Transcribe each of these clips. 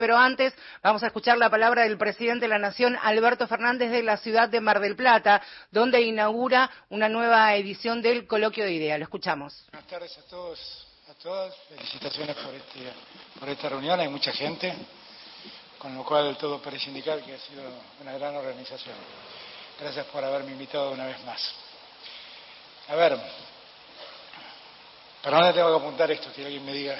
Pero antes vamos a escuchar la palabra del presidente de la Nación, Alberto Fernández, de la ciudad de Mar del Plata, donde inaugura una nueva edición del Coloquio de Ideas. Lo escuchamos. Buenas tardes a todos, a todas. Felicitaciones por esta reunión. Hay mucha gente, con lo cual todo parece indicar que ha sido una gran organización. Gracias por haberme invitado una vez más. A ver, ¿para dónde tengo que apuntar esto? Que alguien me diga.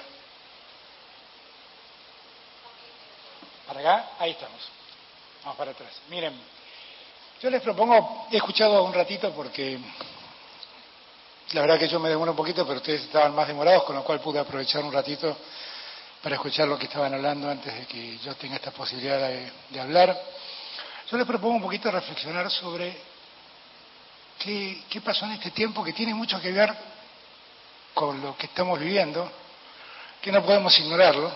¿Para acá? Ahí estamos. Vamos para atrás. Miren, yo les propongo, he escuchado un ratito porque la verdad que yo me demoro un poquito, pero ustedes estaban más demorados, con lo cual pude aprovechar un ratito para escuchar lo que estaban hablando antes de que yo tenga esta posibilidad de hablar. Yo les propongo un poquito reflexionar sobre qué pasó en este tiempo, que tiene mucho que ver con lo que estamos viviendo, que no podemos ignorarlo.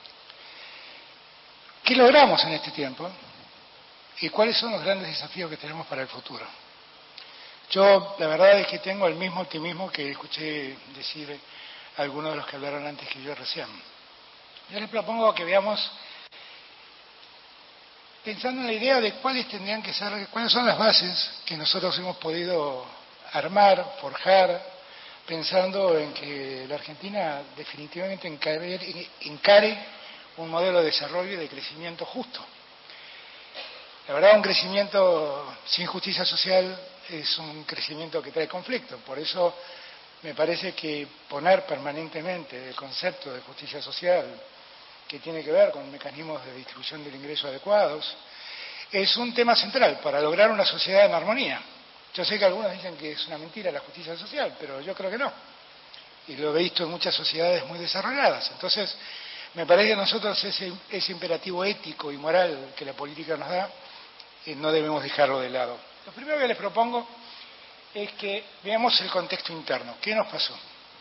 ¿Qué logramos en este tiempo? ¿Y cuáles son los grandes desafíos que tenemos para el futuro? Yo, la verdad es que tengo el mismo optimismo que escuché decir algunos de los que hablaron antes que yo recién. Yo les propongo que veamos, pensando en la idea de cuáles tendrían que ser, cuáles son las bases que nosotros hemos podido armar, forjar, pensando en que la Argentina definitivamente encare un modelo de desarrollo y de crecimiento justo. La verdad, un crecimiento sin justicia social es un crecimiento que trae conflicto. Por eso me parece que poner permanentemente el concepto de justicia social, que tiene que ver con mecanismos de distribución del ingreso adecuados, es un tema central para lograr una sociedad en armonía. Yo sé que algunos dicen que es una mentira la justicia social, pero yo creo que no. Y lo he visto en muchas sociedades muy desarrolladas. Entonces, me parece que nosotros ese imperativo ético y moral que la política nos da, no debemos dejarlo de lado. Lo primero que les propongo es que veamos el contexto interno. ¿Qué nos pasó?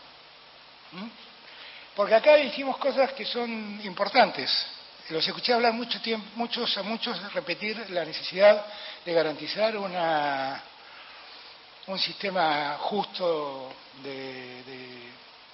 Porque acá hicimos cosas que son importantes. Los escuché hablar mucho tiempo, a muchos repetir la necesidad de garantizar un sistema justo de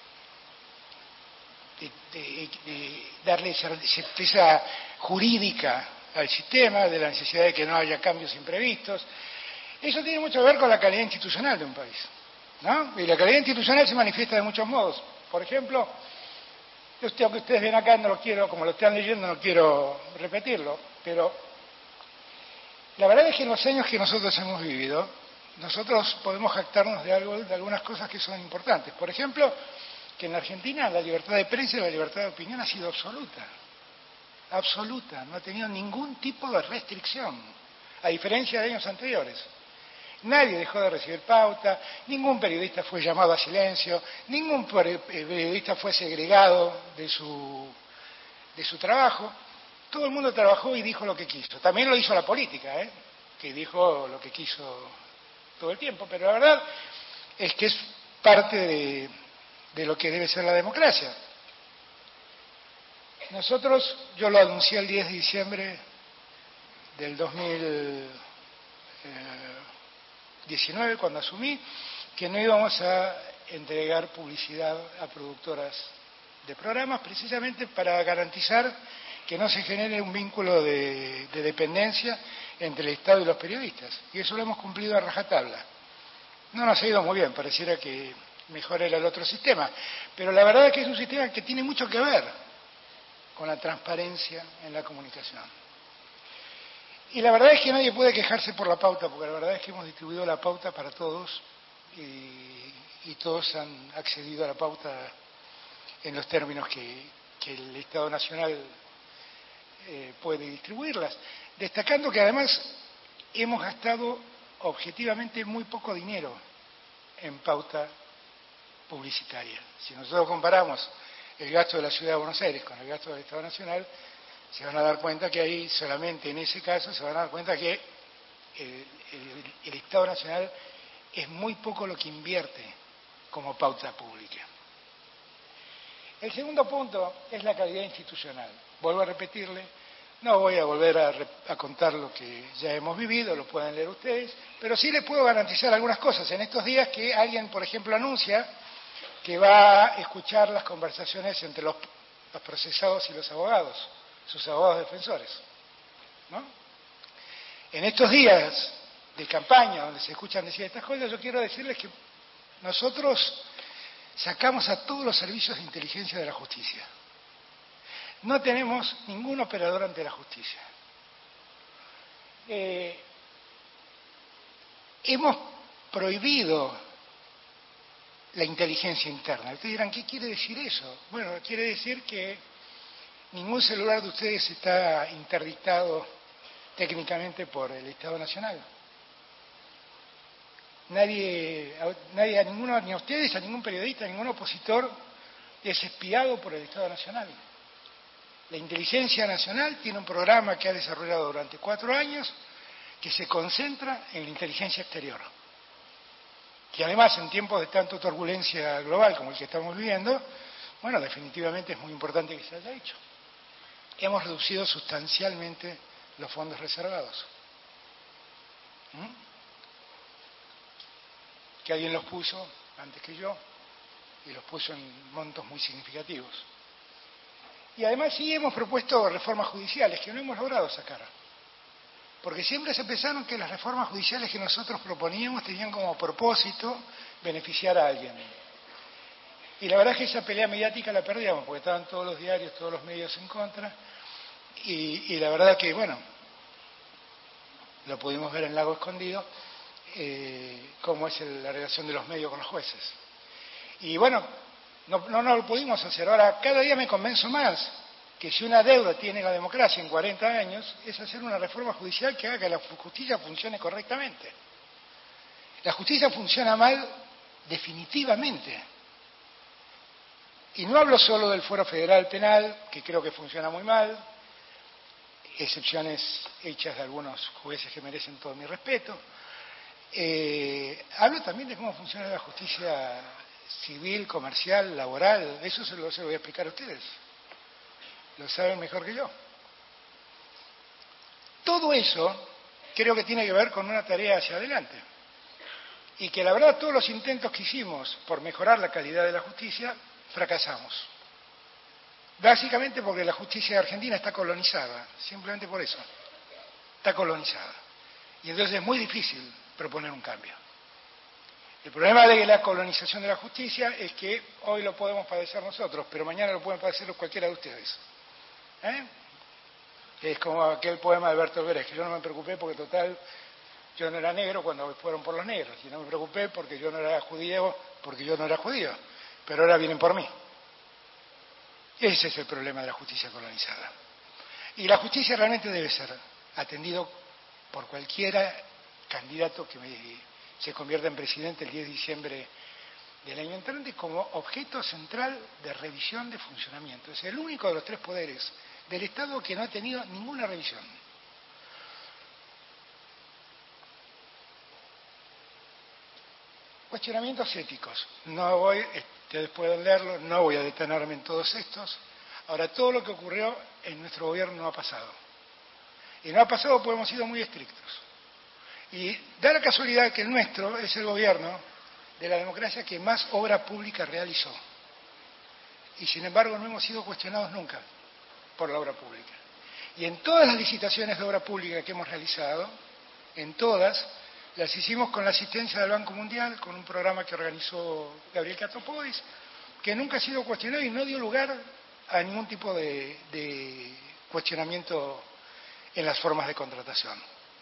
darle certeza jurídica al sistema, de la necesidad de que no haya cambios imprevistos. Eso tiene mucho que ver con la calidad institucional de un país, ¿no? Y la calidad institucional se manifiesta de muchos modos. Por ejemplo, esto que ustedes ven acá no lo quiero, como lo están leyendo, no quiero repetirlo, pero la verdad es que en los años que nosotros hemos vivido, nosotros podemos jactarnos de algunas cosas que son importantes. Por ejemplo, que en la Argentina la libertad de prensa y la libertad de opinión ha sido absoluta. Absoluta, no ha tenido ningún tipo de restricción, a diferencia de años anteriores. Nadie dejó de recibir pauta, ningún periodista fue llamado a silencio, ningún periodista fue segregado de su trabajo. Todo el mundo trabajó y dijo lo que quiso. También lo hizo la política, que dijo lo que quiso todo el tiempo, pero la verdad es que es parte de lo que debe ser la democracia. Nosotros, yo lo anuncié el 10 de diciembre del 2019, cuando asumí, que no íbamos a entregar publicidad a productoras de programas, precisamente para garantizar que no se genere un vínculo de dependencia entre el Estado y los periodistas. Y eso lo hemos cumplido a rajatabla. No nos ha ido muy bien, pareciera que mejor era el otro sistema, pero la verdad es que es un sistema que tiene mucho que ver con la transparencia en la comunicación. Y la verdad es que nadie puede quejarse por la pauta, porque la verdad es que hemos distribuido la pauta para todos y todos han accedido a la pauta en los términos que el Estado Nacional puede distribuirlas. Destacando que además hemos gastado objetivamente muy poco dinero en pauta publicitaria. Si nosotros comparamos el gasto de la Ciudad de Buenos Aires con el gasto del Estado Nacional, se van a dar cuenta que ahí, solamente en ese caso, se van a dar cuenta que el Estado Nacional es muy poco lo que invierte como pauta pública. El segundo punto es la calidad institucional. Vuelvo a repetirle, no voy a volver a contar lo que ya hemos vivido, lo pueden leer ustedes, pero sí les puedo garantizar algunas cosas. En estos días que alguien, por ejemplo, anuncia que va a escuchar las conversaciones entre los procesados y los abogados. sus abogados defensores, ¿no? En estos días de campaña, donde se escuchan decir estas cosas, yo quiero decirles que nosotros sacamos a todos los servicios de inteligencia de la justicia. No tenemos ningún operador ante la justicia. Hemos prohibido la inteligencia interna. Ustedes dirán, ¿qué quiere decir eso? Bueno, quiere decir que ningún celular de ustedes está interdictado técnicamente por el Estado Nacional. Nadie, a ninguno, ni a ustedes, a ningún periodista, a ningún opositor es espiado por el Estado Nacional. La Inteligencia Nacional tiene un programa que ha desarrollado durante 4 años que se concentra en la inteligencia exterior. Que además, en tiempos de tanta turbulencia global como el que estamos viviendo, bueno, definitivamente es muy importante que se haya hecho. Hemos reducido sustancialmente los fondos reservados. Que alguien los puso antes que yo, y los puso en montos muy significativos. Y además sí hemos propuesto reformas judiciales que no hemos logrado sacar. Porque siempre se pensaron que las reformas judiciales que nosotros proponíamos tenían como propósito beneficiar a alguien. Y la verdad es que esa pelea mediática la perdíamos, porque estaban todos los diarios, todos los medios en contra. Y la verdad que, bueno, lo pudimos ver en Lago Escondido, cómo es la relación de los medios con los jueces. Y bueno, no lo pudimos hacer. Ahora, cada día me convenzo más que si una deuda tiene la democracia en 40 años, es hacer una reforma judicial que haga que la justicia funcione correctamente. La justicia funciona mal definitivamente. Y no hablo solo del fuero federal penal, que creo que funciona muy mal, excepciones hechas de algunos jueces que merecen todo mi respeto. Hablo también de cómo funciona la justicia civil, comercial, laboral. Eso se lo voy a explicar a ustedes. Lo saben mejor que yo. Todo eso creo que tiene que ver con una tarea hacia adelante. Y que la verdad todos los intentos que hicimos por mejorar la calidad de la justicia, fracasamos. Básicamente porque la justicia argentina está colonizada, simplemente por eso. Está colonizada. Y entonces es muy difícil proponer un cambio. El problema de la colonización de la justicia es que hoy lo podemos padecer nosotros, pero mañana lo pueden padecer cualquiera de ustedes. Es como aquel poema de Bertolt Brecht, que yo no me preocupé porque total yo no era negro cuando fueron por los negros, y no me preocupé porque yo no era judío, pero ahora vienen por mí. Ese es el problema de la justicia colonizada. Y la justicia realmente debe ser atendido por cualquiera candidato que se convierta en presidente el 10 de diciembre del año entrante como objeto central de revisión de funcionamiento. Es el único de los 3 poderes del Estado que no ha tenido ninguna revisión. Cuestionamientos éticos. No voy, ustedes pueden leerlo, no voy a detenerme en todos estos. Ahora, todo lo que ocurrió en nuestro gobierno no ha pasado. Y no ha pasado porque hemos sido muy estrictos. Y da la casualidad que el nuestro es el gobierno de la democracia que más obra pública realizó. Y sin embargo no hemos sido cuestionados nunca por la obra pública. Y en todas las licitaciones de obra pública que hemos realizado, en todas, las hicimos con la asistencia del Banco Mundial, con un programa que organizó Gabriel Catopodis, que nunca ha sido cuestionado y no dio lugar a ningún tipo de cuestionamiento en las formas de contratación.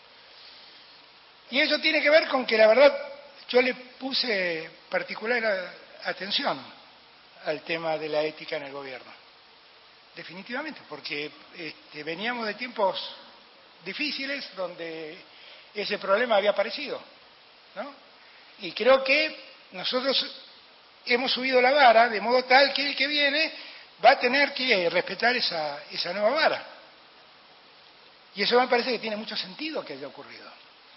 Y eso tiene que ver con que la verdad yo le puse particular atención al tema de la ética en el gobierno. Definitivamente, porque veníamos de tiempos difíciles donde ese problema había aparecido, ¿no? Y creo que nosotros hemos subido la vara de modo tal que el que viene va a tener que respetar esa nueva vara. Y eso me parece que tiene mucho sentido que haya ocurrido.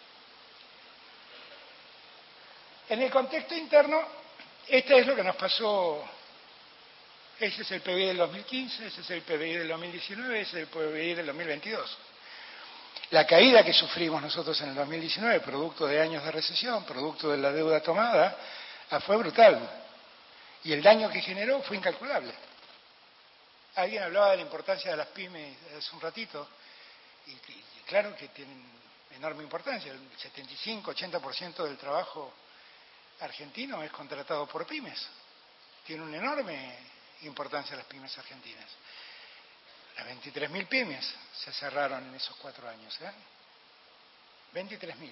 En el contexto interno, este es lo que nos pasó. Ese es el PBI del 2015, ese es el PBI del 2019, ese es el PBI del 2022. La caída que sufrimos nosotros en el 2019, producto de años de recesión, producto de la deuda tomada, fue brutal. Y el daño que generó fue incalculable. Alguien hablaba de la importancia de las pymes hace un ratito, y claro que tienen enorme importancia. El 75-80% del trabajo argentino es contratado por pymes. Tiene una enorme importancia las pymes argentinas. Las 23.000 pymes se cerraron en esos 4 años. 23.000,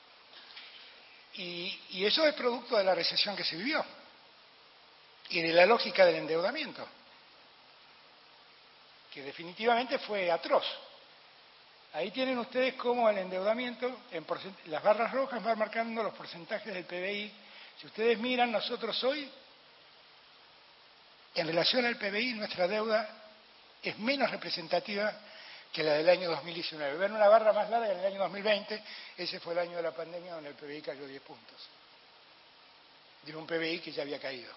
Y eso es producto de la recesión que se vivió y de la lógica del endeudamiento, que definitivamente fue atroz. Ahí tienen ustedes cómo el endeudamiento, las barras rojas van marcando los porcentajes del PBI. Si ustedes miran, nosotros hoy, en relación al PBI, nuestra deuda es menos representativa que la del año 2019. Ven una barra más larga en el año 2020, ese fue el año de la pandemia donde el PBI cayó 10 puntos. De un PBI que ya había caído.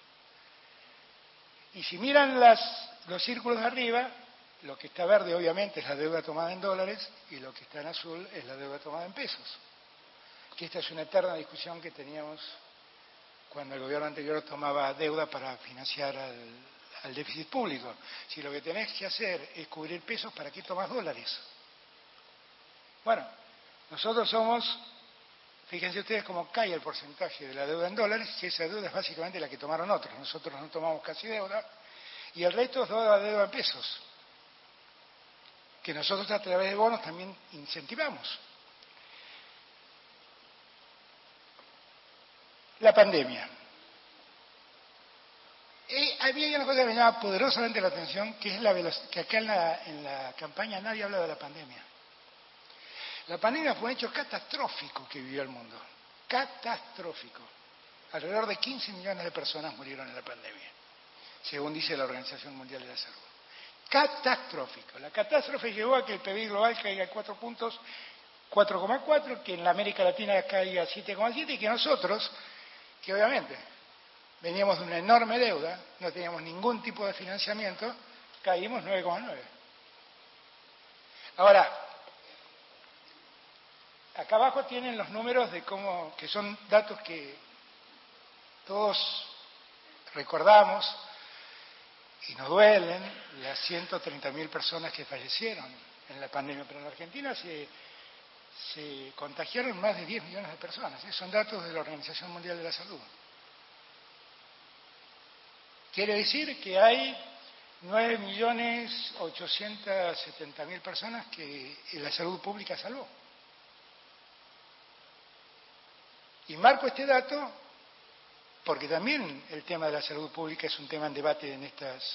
Y si miran los círculos de arriba, lo que está verde obviamente es la deuda tomada en dólares y lo que está en azul es la deuda tomada en pesos. Que esta es una eterna discusión que teníamos cuando el gobierno anterior tomaba deuda para financiar al déficit público. Si lo que tenés que hacer es cubrir pesos, ¿para qué tomás dólares? Bueno, nosotros somos, fíjense ustedes cómo cae el porcentaje de la deuda en dólares, y esa deuda es básicamente la que tomaron otros. Nosotros no tomamos casi deuda, y el resto es toda la deuda en pesos, que nosotros a través de bonos también incentivamos. La pandemia. Había una cosa que me llamaba poderosamente la atención, que es que acá en la campaña nadie habla de la pandemia. La pandemia fue un hecho catastrófico que vivió el mundo. Catastrófico. Alrededor de 15 millones de personas murieron en la pandemia, según dice la Organización Mundial de la Salud. Catastrófico. La catástrofe llevó a que el PBI global caiga a 4 puntos, 4,4, que en la América Latina caiga a 7,7 y que nosotros, que obviamente veníamos de una enorme deuda, no teníamos ningún tipo de financiamiento, caímos 9,9. Ahora, acá abajo tienen los números de cómo, que son datos que todos recordamos y nos duelen, las 130.000 personas que fallecieron en la pandemia, pero en la Argentina se contagiaron más de 10 millones de personas. Esos son datos de la Organización Mundial de la Salud. Quiere decir que hay 9.870.000 personas que la salud pública salvó. Y marco este dato porque también el tema de la salud pública es un tema en debate en estas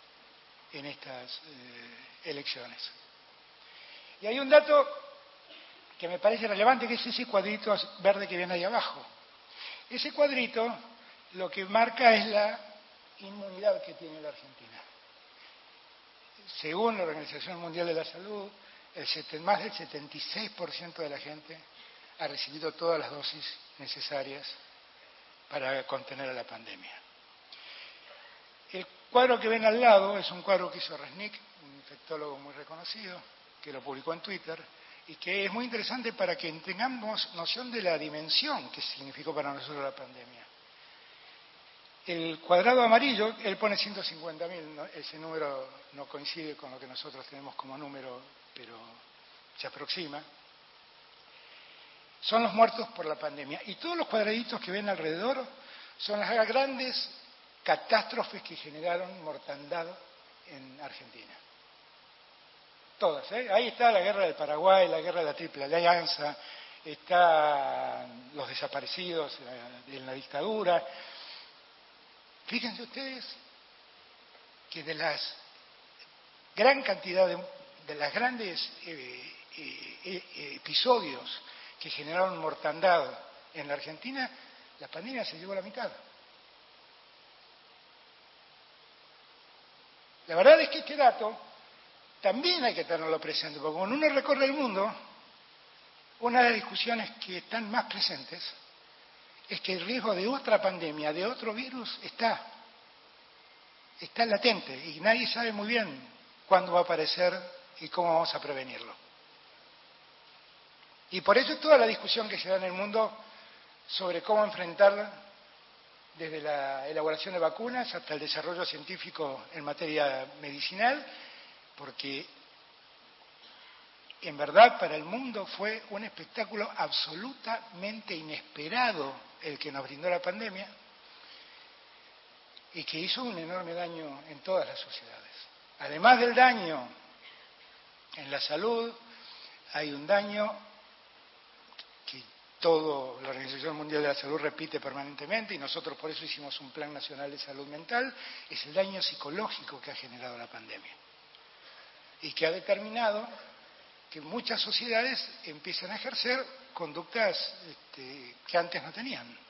elecciones. Y hay un dato que me parece relevante, que es ese cuadrito verde que viene ahí abajo. Ese cuadrito lo que marca es la inmunidad que tiene la Argentina. Según la Organización Mundial de la Salud, más del 76% de la gente ha recibido todas las dosis necesarias para contener a la pandemia. El cuadro que ven al lado es un cuadro que hizo Resnick, un infectólogo muy reconocido, que lo publicó en Twitter, y que es muy interesante para que tengamos noción de la dimensión que significó para nosotros la pandemia. El cuadrado amarillo, él pone 150.000, ¿no? Ese número no coincide con lo que nosotros tenemos como número, pero se aproxima. Son los muertos por la pandemia. Y todos los cuadraditos que ven alrededor son las grandes catástrofes que generaron mortandad en Argentina. Todas, ¿eh? Ahí está la guerra del Paraguay, la guerra de la Triple Alianza, están los desaparecidos en la dictadura. Fíjense ustedes que de las gran cantidad de las grandes episodios que generaron mortandad en la Argentina, la pandemia se llevó a la mitad. La verdad es que este dato también hay que tenerlo presente, porque cuando uno recorre el mundo, una de las discusiones que están más presentes es que el riesgo de otra pandemia, de otro virus, está latente y nadie sabe muy bien cuándo va a aparecer y cómo vamos a prevenirlo. Y por eso toda la discusión que se da en el mundo sobre cómo enfrentar desde la elaboración de vacunas hasta el desarrollo científico en materia medicinal, porque en verdad para el mundo fue un espectáculo absolutamente inesperado el que nos brindó la pandemia y que hizo un enorme daño en todas las sociedades. Además del daño en la salud, hay un daño que toda la Organización Mundial de la Salud repite permanentemente, y nosotros por eso hicimos un Plan Nacional de Salud Mental, es el daño psicológico que ha generado la pandemia y que ha determinado que muchas sociedades empiezan a ejercer conductas que antes no tenían.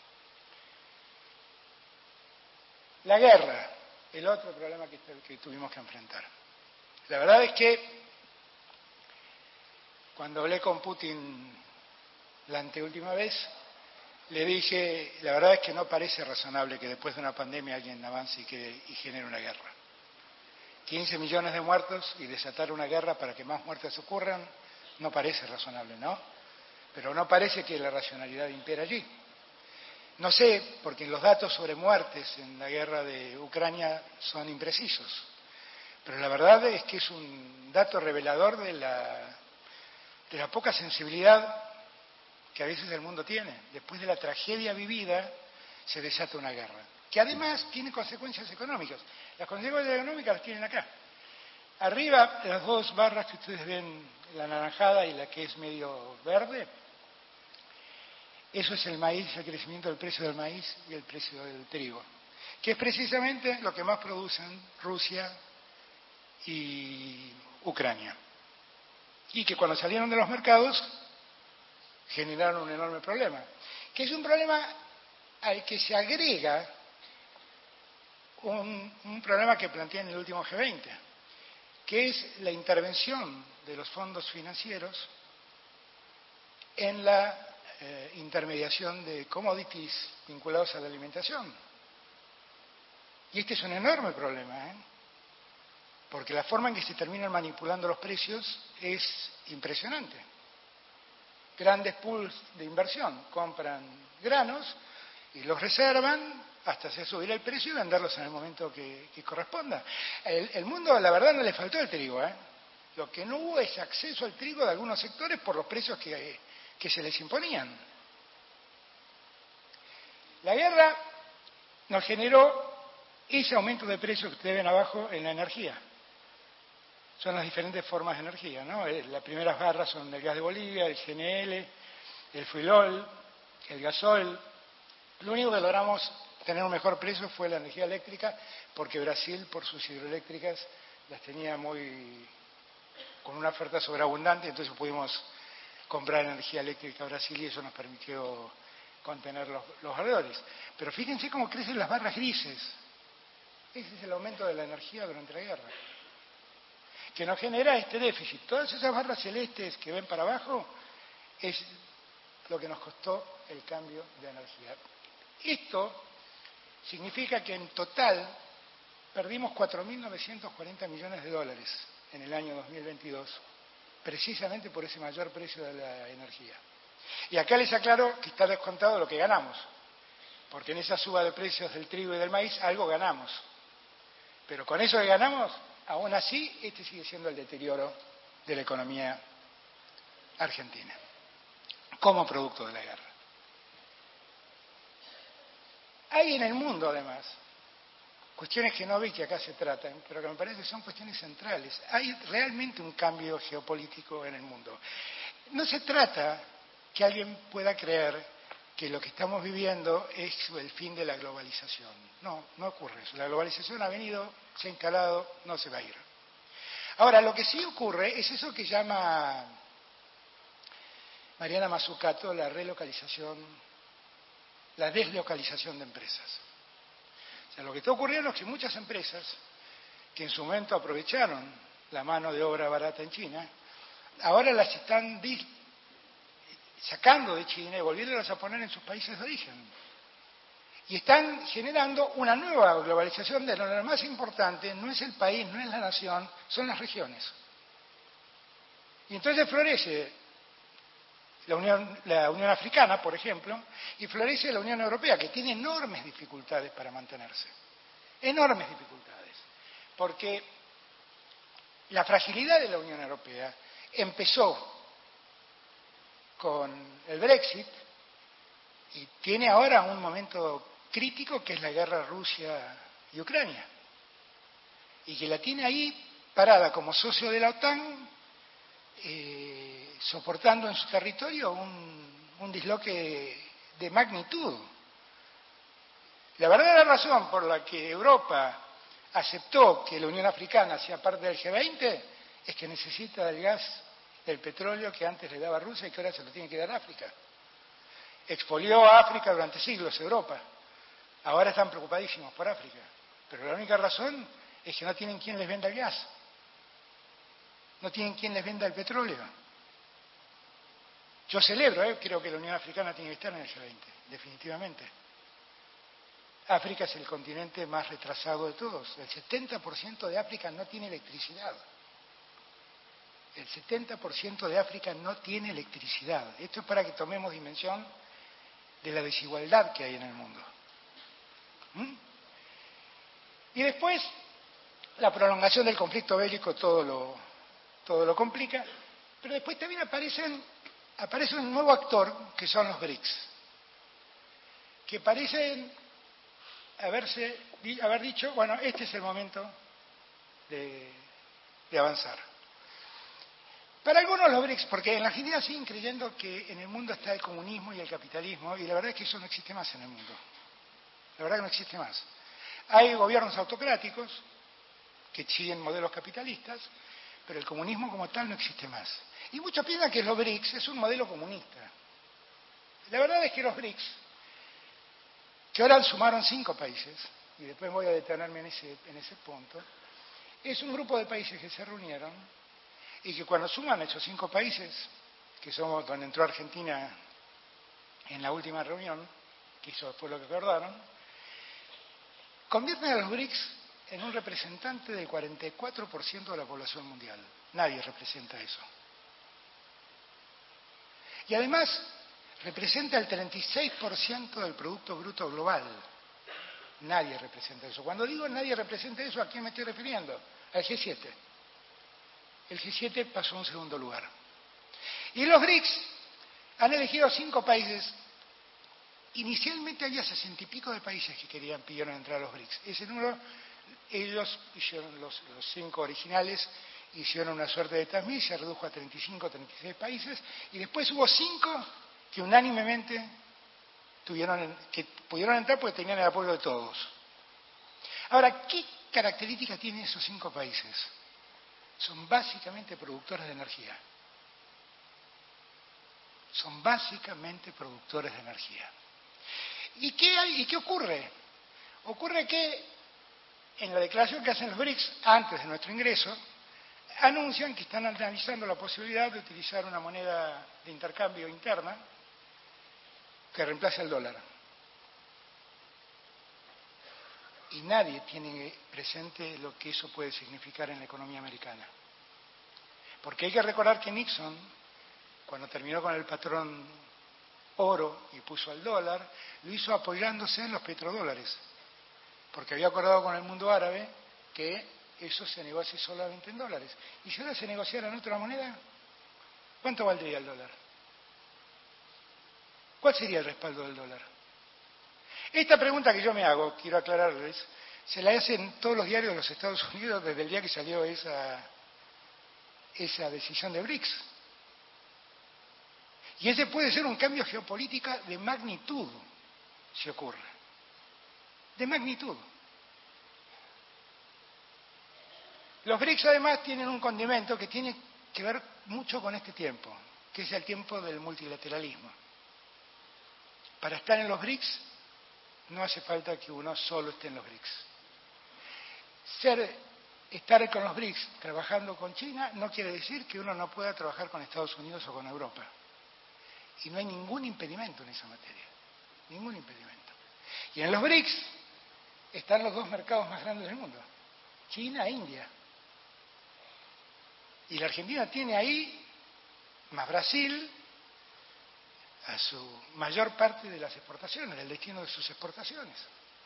La guerra, el otro problema que tuvimos que enfrentar. La verdad es que cuando hablé con Putin la anteúltima vez, le dije, la verdad es que no parece razonable que después de una pandemia alguien avance y genere una guerra. 15 millones de muertos y desatar una guerra para que más muertes ocurran, no parece razonable, ¿no? Pero no parece que la racionalidad impera allí. No sé, porque los datos sobre muertes en la guerra de Ucrania son imprecisos, pero la verdad es que es un dato revelador de la poca sensibilidad que a veces el mundo tiene. Después de la tragedia vivida, se desata una guerra, que además tiene consecuencias económicas. Las consecuencias económicas las tienen acá. Arriba, las dos barras que ustedes ven, la anaranjada y la que es medio verde, eso es el maíz, el crecimiento del precio del maíz y el precio del trigo, que es precisamente lo que más producen Rusia y Ucrania. Y que cuando salieron de los mercados generaron un enorme problema, que es un problema al que se agrega un problema que planteé en el último G20, que es la intervención de los fondos financieros en la intermediación de commodities vinculados a la alimentación. Y este es un enorme problema, porque la forma en que se terminan manipulando los precios es impresionante. Grandes pools de inversión compran granos y los reservan hasta hacer subir el precio y venderlos en el momento que corresponda. El mundo, la verdad, no le faltó el trigo. Lo que no hubo es acceso al trigo de algunos sectores por los precios que se les imponían. La guerra nos generó ese aumento de precios que ustedes ven abajo en la energía. Son las diferentes formas de energía, ¿no? Las primeras barras son el gas de Bolivia, el GNL, el fuelol, el gasol. Lo único que logramos tener un mejor precio fue la energía eléctrica, porque Brasil, por sus hidroeléctricas, las tenía con una oferta sobreabundante, entonces pudimos comprar energía eléctrica a Brasil y eso nos permitió contener los valores. Pero fíjense cómo crecen las barras grises. Ese es el aumento de la energía durante la guerra, que nos genera este déficit. Todas esas barras celestes que ven para abajo es lo que nos costó el cambio de energía. Esto significa que en total perdimos 4.940 millones de dólares en el año 2022, precisamente por ese mayor precio de la energía. Y acá les aclaro que está descontado lo que ganamos, porque en esa suba de precios del trigo y del maíz algo ganamos. Pero con eso que ganamos, aún así, este sigue siendo el deterioro de la economía argentina, como producto de la guerra. Hay en el mundo, además, cuestiones que no vi que acá se tratan, pero que me parece que son cuestiones centrales. Hay realmente un cambio geopolítico en el mundo. No se trata que alguien pueda creer que lo que estamos viviendo es el fin de la globalización. No, no ocurre eso. La globalización ha venido, se ha instalado, no se va a ir. Ahora, lo que sí ocurre es eso que llama Mariana Mazzucato la deslocalización de empresas. O sea, lo que está ocurriendo es que muchas empresas que en su momento aprovecharon la mano de obra barata en China, ahora las están sacando de China y volviéndolas a poner en sus países de origen. Y están generando una nueva globalización de lo más importante, no es el país, no es la nación, son las regiones. Y entonces florece la Unión Africana, por ejemplo, y florece la Unión Europea, que tiene enormes dificultades para mantenerse. Enormes dificultades. Porque la fragilidad de la Unión Europea empezó con el Brexit y tiene ahora un momento crítico que es la guerra Rusia y Ucrania. Y que la tiene ahí parada como socio de la OTAN, soportando en su territorio un disloque de magnitud. La verdadera razón por la que Europa aceptó que la Unión Africana sea parte del G20 es que necesita del gas, del petróleo que antes le daba Rusia y que ahora se lo tiene que dar África. Expolió a África durante siglos Europa. Ahora están preocupadísimos por África. Pero la única razón es que no tienen quien les venda el gas. No tienen quien les venda el petróleo. Yo celebro, creo que la Unión Africana tiene que estar en el G20, definitivamente. África es el continente más retrasado de todos. El 70% de África no tiene electricidad. El 70% de África no tiene electricidad. Esto es para que tomemos dimensión de la desigualdad que hay en el mundo. Y después, la prolongación del conflicto bélico todo lo complica, pero después también aparece un nuevo actor, que son los BRICS, que parecen haber dicho, bueno, este es el momento de avanzar. Para algunos los BRICS, porque en la Argentina siguen creyendo que en el mundo está el comunismo y el capitalismo, y la verdad es que eso no existe más en el mundo. La verdad que no existe más. Hay gobiernos autocráticos que siguen modelos capitalistas, pero el comunismo como tal no existe más. Y muchos piensan que los BRICS es un modelo comunista. La verdad es que los BRICS, que ahora sumaron 5 países, y después voy a detenerme en ese punto, es un grupo de países que se reunieron y que cuando suman esos 5 países, que somos donde entró Argentina en la última reunión, que eso fue lo que acordaron, convierten a los BRICS en un representante del 44% de la población mundial. Nadie representa eso. Y además representa el 36% del Producto Bruto Global. Nadie representa eso. Cuando digo nadie representa eso, ¿a quién me estoy refiriendo? Al G7. El G7 pasó a un segundo lugar. Y los BRICS han elegido 5 países. Inicialmente había 60 y pico de países que pidieron entrar a los BRICS. Ese número, ellos hicieron los 5 originales, hicieron una suerte de transmisión, se redujo a 35, 36 países, y después hubo 5 que unánimemente que pudieron entrar porque tenían el apoyo de todos. Ahora, ¿qué características tienen esos 5 países? Son básicamente productores de energía. Son básicamente productores de energía. ¿Y qué ocurre? Ocurre que en la declaración que hacen los BRICS antes de nuestro ingreso, anuncian que están analizando la posibilidad de utilizar una moneda de intercambio interna que reemplace al dólar. Y nadie tiene presente lo que eso puede significar en la economía americana. Porque hay que recordar que Nixon, cuando terminó con el patrón oro y puso al dólar, lo hizo apoyándose en los petrodólares, porque había acordado con el mundo árabe que eso se negocie solamente en dólares. Y si ahora se negociara en otra moneda, ¿cuánto valdría el dólar? ¿Cuál sería el respaldo del dólar? Esta pregunta que yo me hago, quiero aclararles, se la hacen todos los diarios de los Estados Unidos desde el día que salió esa decisión de BRICS. Y ese puede ser un cambio geopolítico de magnitud, si ocurre. De magnitud. Los BRICS además tienen un condimento que tiene que ver mucho con este tiempo, que es el tiempo del multilateralismo. Para estar en los BRICS no hace falta que uno solo esté en los BRICS. Estar con los BRICS trabajando con China no quiere decir que uno no pueda trabajar con Estados Unidos o con Europa. Y no hay ningún impedimento en esa materia. Ningún impedimento. Y en los BRICS están los 2 mercados más grandes del mundo. China e India. Y la Argentina tiene ahí, más Brasil, a su mayor parte de las exportaciones, del destino de sus exportaciones.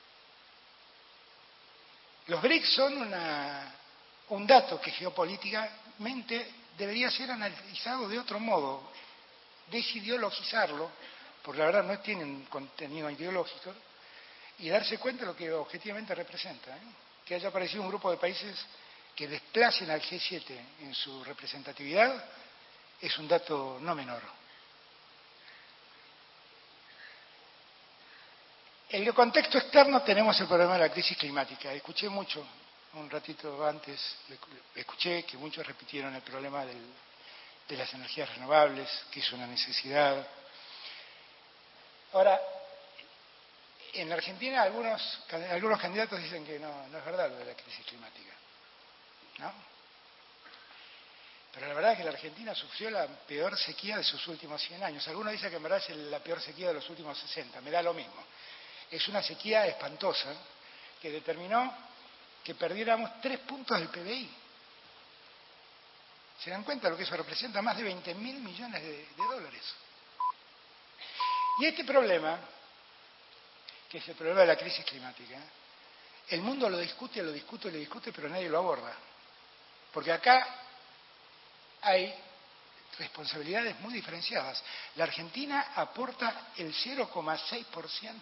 Los BRICS son un dato que geopolíticamente debería ser analizado de otro modo, desideologizarlo, porque la verdad no tienen contenido ideológico, y darse cuenta de lo que objetivamente representa, ¿eh? Que haya aparecido un grupo de países que desplacen al G7 en su representatividad es un dato no menor. En el contexto externo tenemos el problema de la crisis climática. Escuché mucho, un ratito antes, escuché que muchos repitieron el problema de las energías renovables, que es una necesidad. Ahora, en Argentina algunos candidatos dicen que no es verdad lo de la crisis climática, ¿no? Pero la verdad es que la Argentina sufrió la peor sequía de sus últimos 100 años. Algunos dicen que en verdad es la peor sequía de los últimos 60, me da lo mismo. Es una sequía espantosa que determinó que perdiéramos 3 puntos del PBI. ¿Se dan cuenta de lo que eso representa? Más de 20.000 millones de dólares. Y este problema, que es el problema de la crisis climática, el mundo lo discute, pero nadie lo aborda. Porque acá hay responsabilidades muy diferenciadas. La Argentina aporta el 0,6%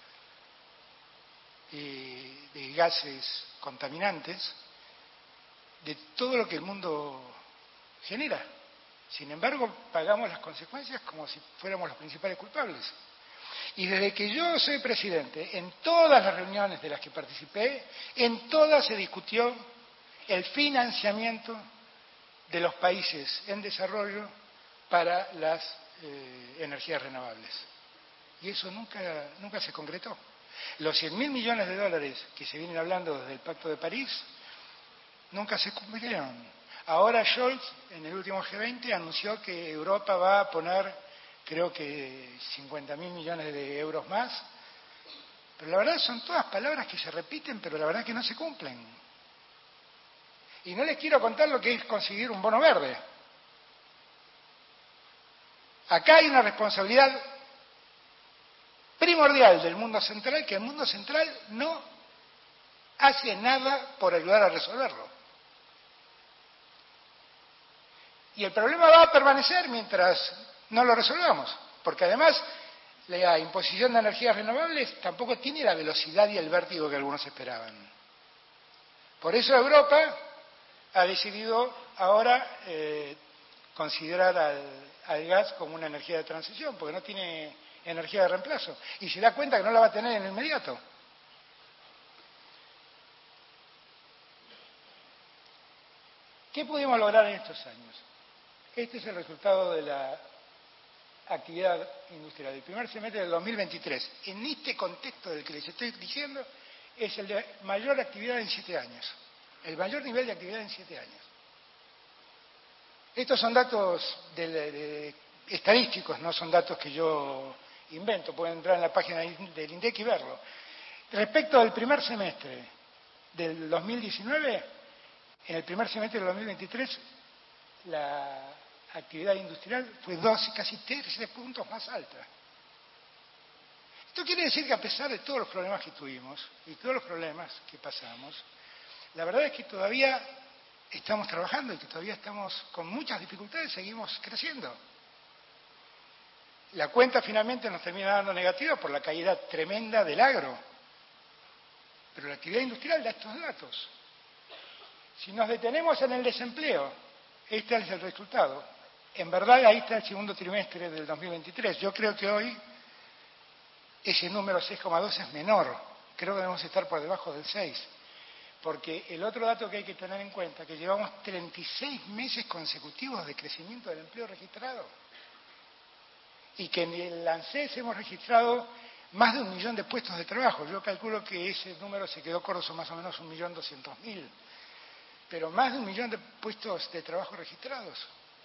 de gases contaminantes de todo lo que el mundo genera. Sin embargo, pagamos las consecuencias como si fuéramos los principales culpables. Y desde que yo soy presidente, en todas las reuniones de las que participé, en todas se discutió el financiamiento de los países en desarrollo para las energías renovables. Y eso nunca se concretó. Los 100.000 millones de dólares que se vienen hablando desde el Pacto de París nunca se cumplieron. Ahora Scholz, en el último G20, anunció que Europa va a poner, creo que 50.000 millones de euros más. Pero la verdad son todas palabras que se repiten, pero la verdad que no se cumplen. Y no les quiero contar lo que es conseguir un bono verde. Acá hay una responsabilidad primordial del mundo central, que el mundo central no hace nada por ayudar a resolverlo. Y el problema va a permanecer mientras no lo resolvamos, porque además la imposición de energías renovables tampoco tiene la velocidad y el vértigo que algunos esperaban. Por eso Europa ha decidido ahora considerar al gas como una energía de transición, porque no tiene energía de reemplazo, y se da cuenta que no la va a tener en el inmediato. ¿Qué pudimos lograr en estos años? Este es el resultado de la actividad industrial del primer semestre del 2023. En este contexto del que les estoy diciendo, es el de mayor actividad en 7 años. El mayor nivel de actividad en 7 años. Estos son datos estadísticos, no son datos que yo invento. Pueden entrar en la página del INDEC y verlo. Respecto al primer semestre del 2019, en el primer semestre del 2023, la actividad industrial fue casi 13 puntos más alta. Esto quiere decir que a pesar de todos los problemas que tuvimos y todos los problemas que pasamos, la verdad es que todavía estamos trabajando y que todavía estamos con muchas dificultades, seguimos creciendo. La cuenta finalmente nos termina dando negativa por la caída tremenda del agro, pero la actividad industrial da estos datos. Si nos detenemos en el desempleo, este es el resultado. En verdad, ahí está el segundo trimestre del 2023. Yo creo que hoy ese número 6,2 es menor. Creo que debemos estar por debajo del 6. Porque el otro dato que hay que tener en cuenta es que llevamos 36 meses consecutivos de crecimiento del empleo registrado. Y que en el ANSES hemos registrado más de 1 millón de puestos de trabajo. Yo calculo que ese número se quedó corto, son más o menos 1.200.000. Pero más de 1 millón de puestos de trabajo registrados.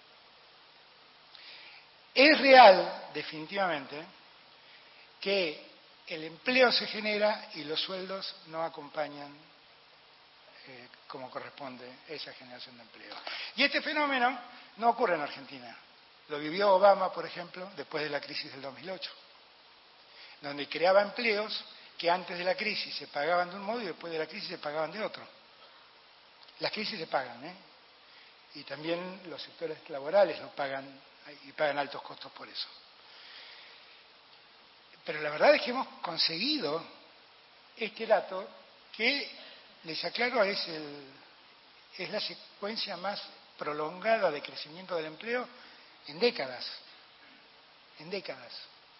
Es real, definitivamente, que el empleo se genera y los sueldos no acompañan como corresponde esa generación de empleo. Y este fenómeno no ocurre en Argentina. Lo vivió Obama, por ejemplo, después de la crisis del 2008, donde creaba empleos que antes de la crisis se pagaban de un modo y después de la crisis se pagaban de otro. Las crisis se pagan, ¿eh? Y también los sectores laborales lo pagan y pagan altos costos por eso. Pero la verdad es que hemos conseguido este dato que, les aclaro, es la secuencia más prolongada de crecimiento del empleo en décadas. En décadas.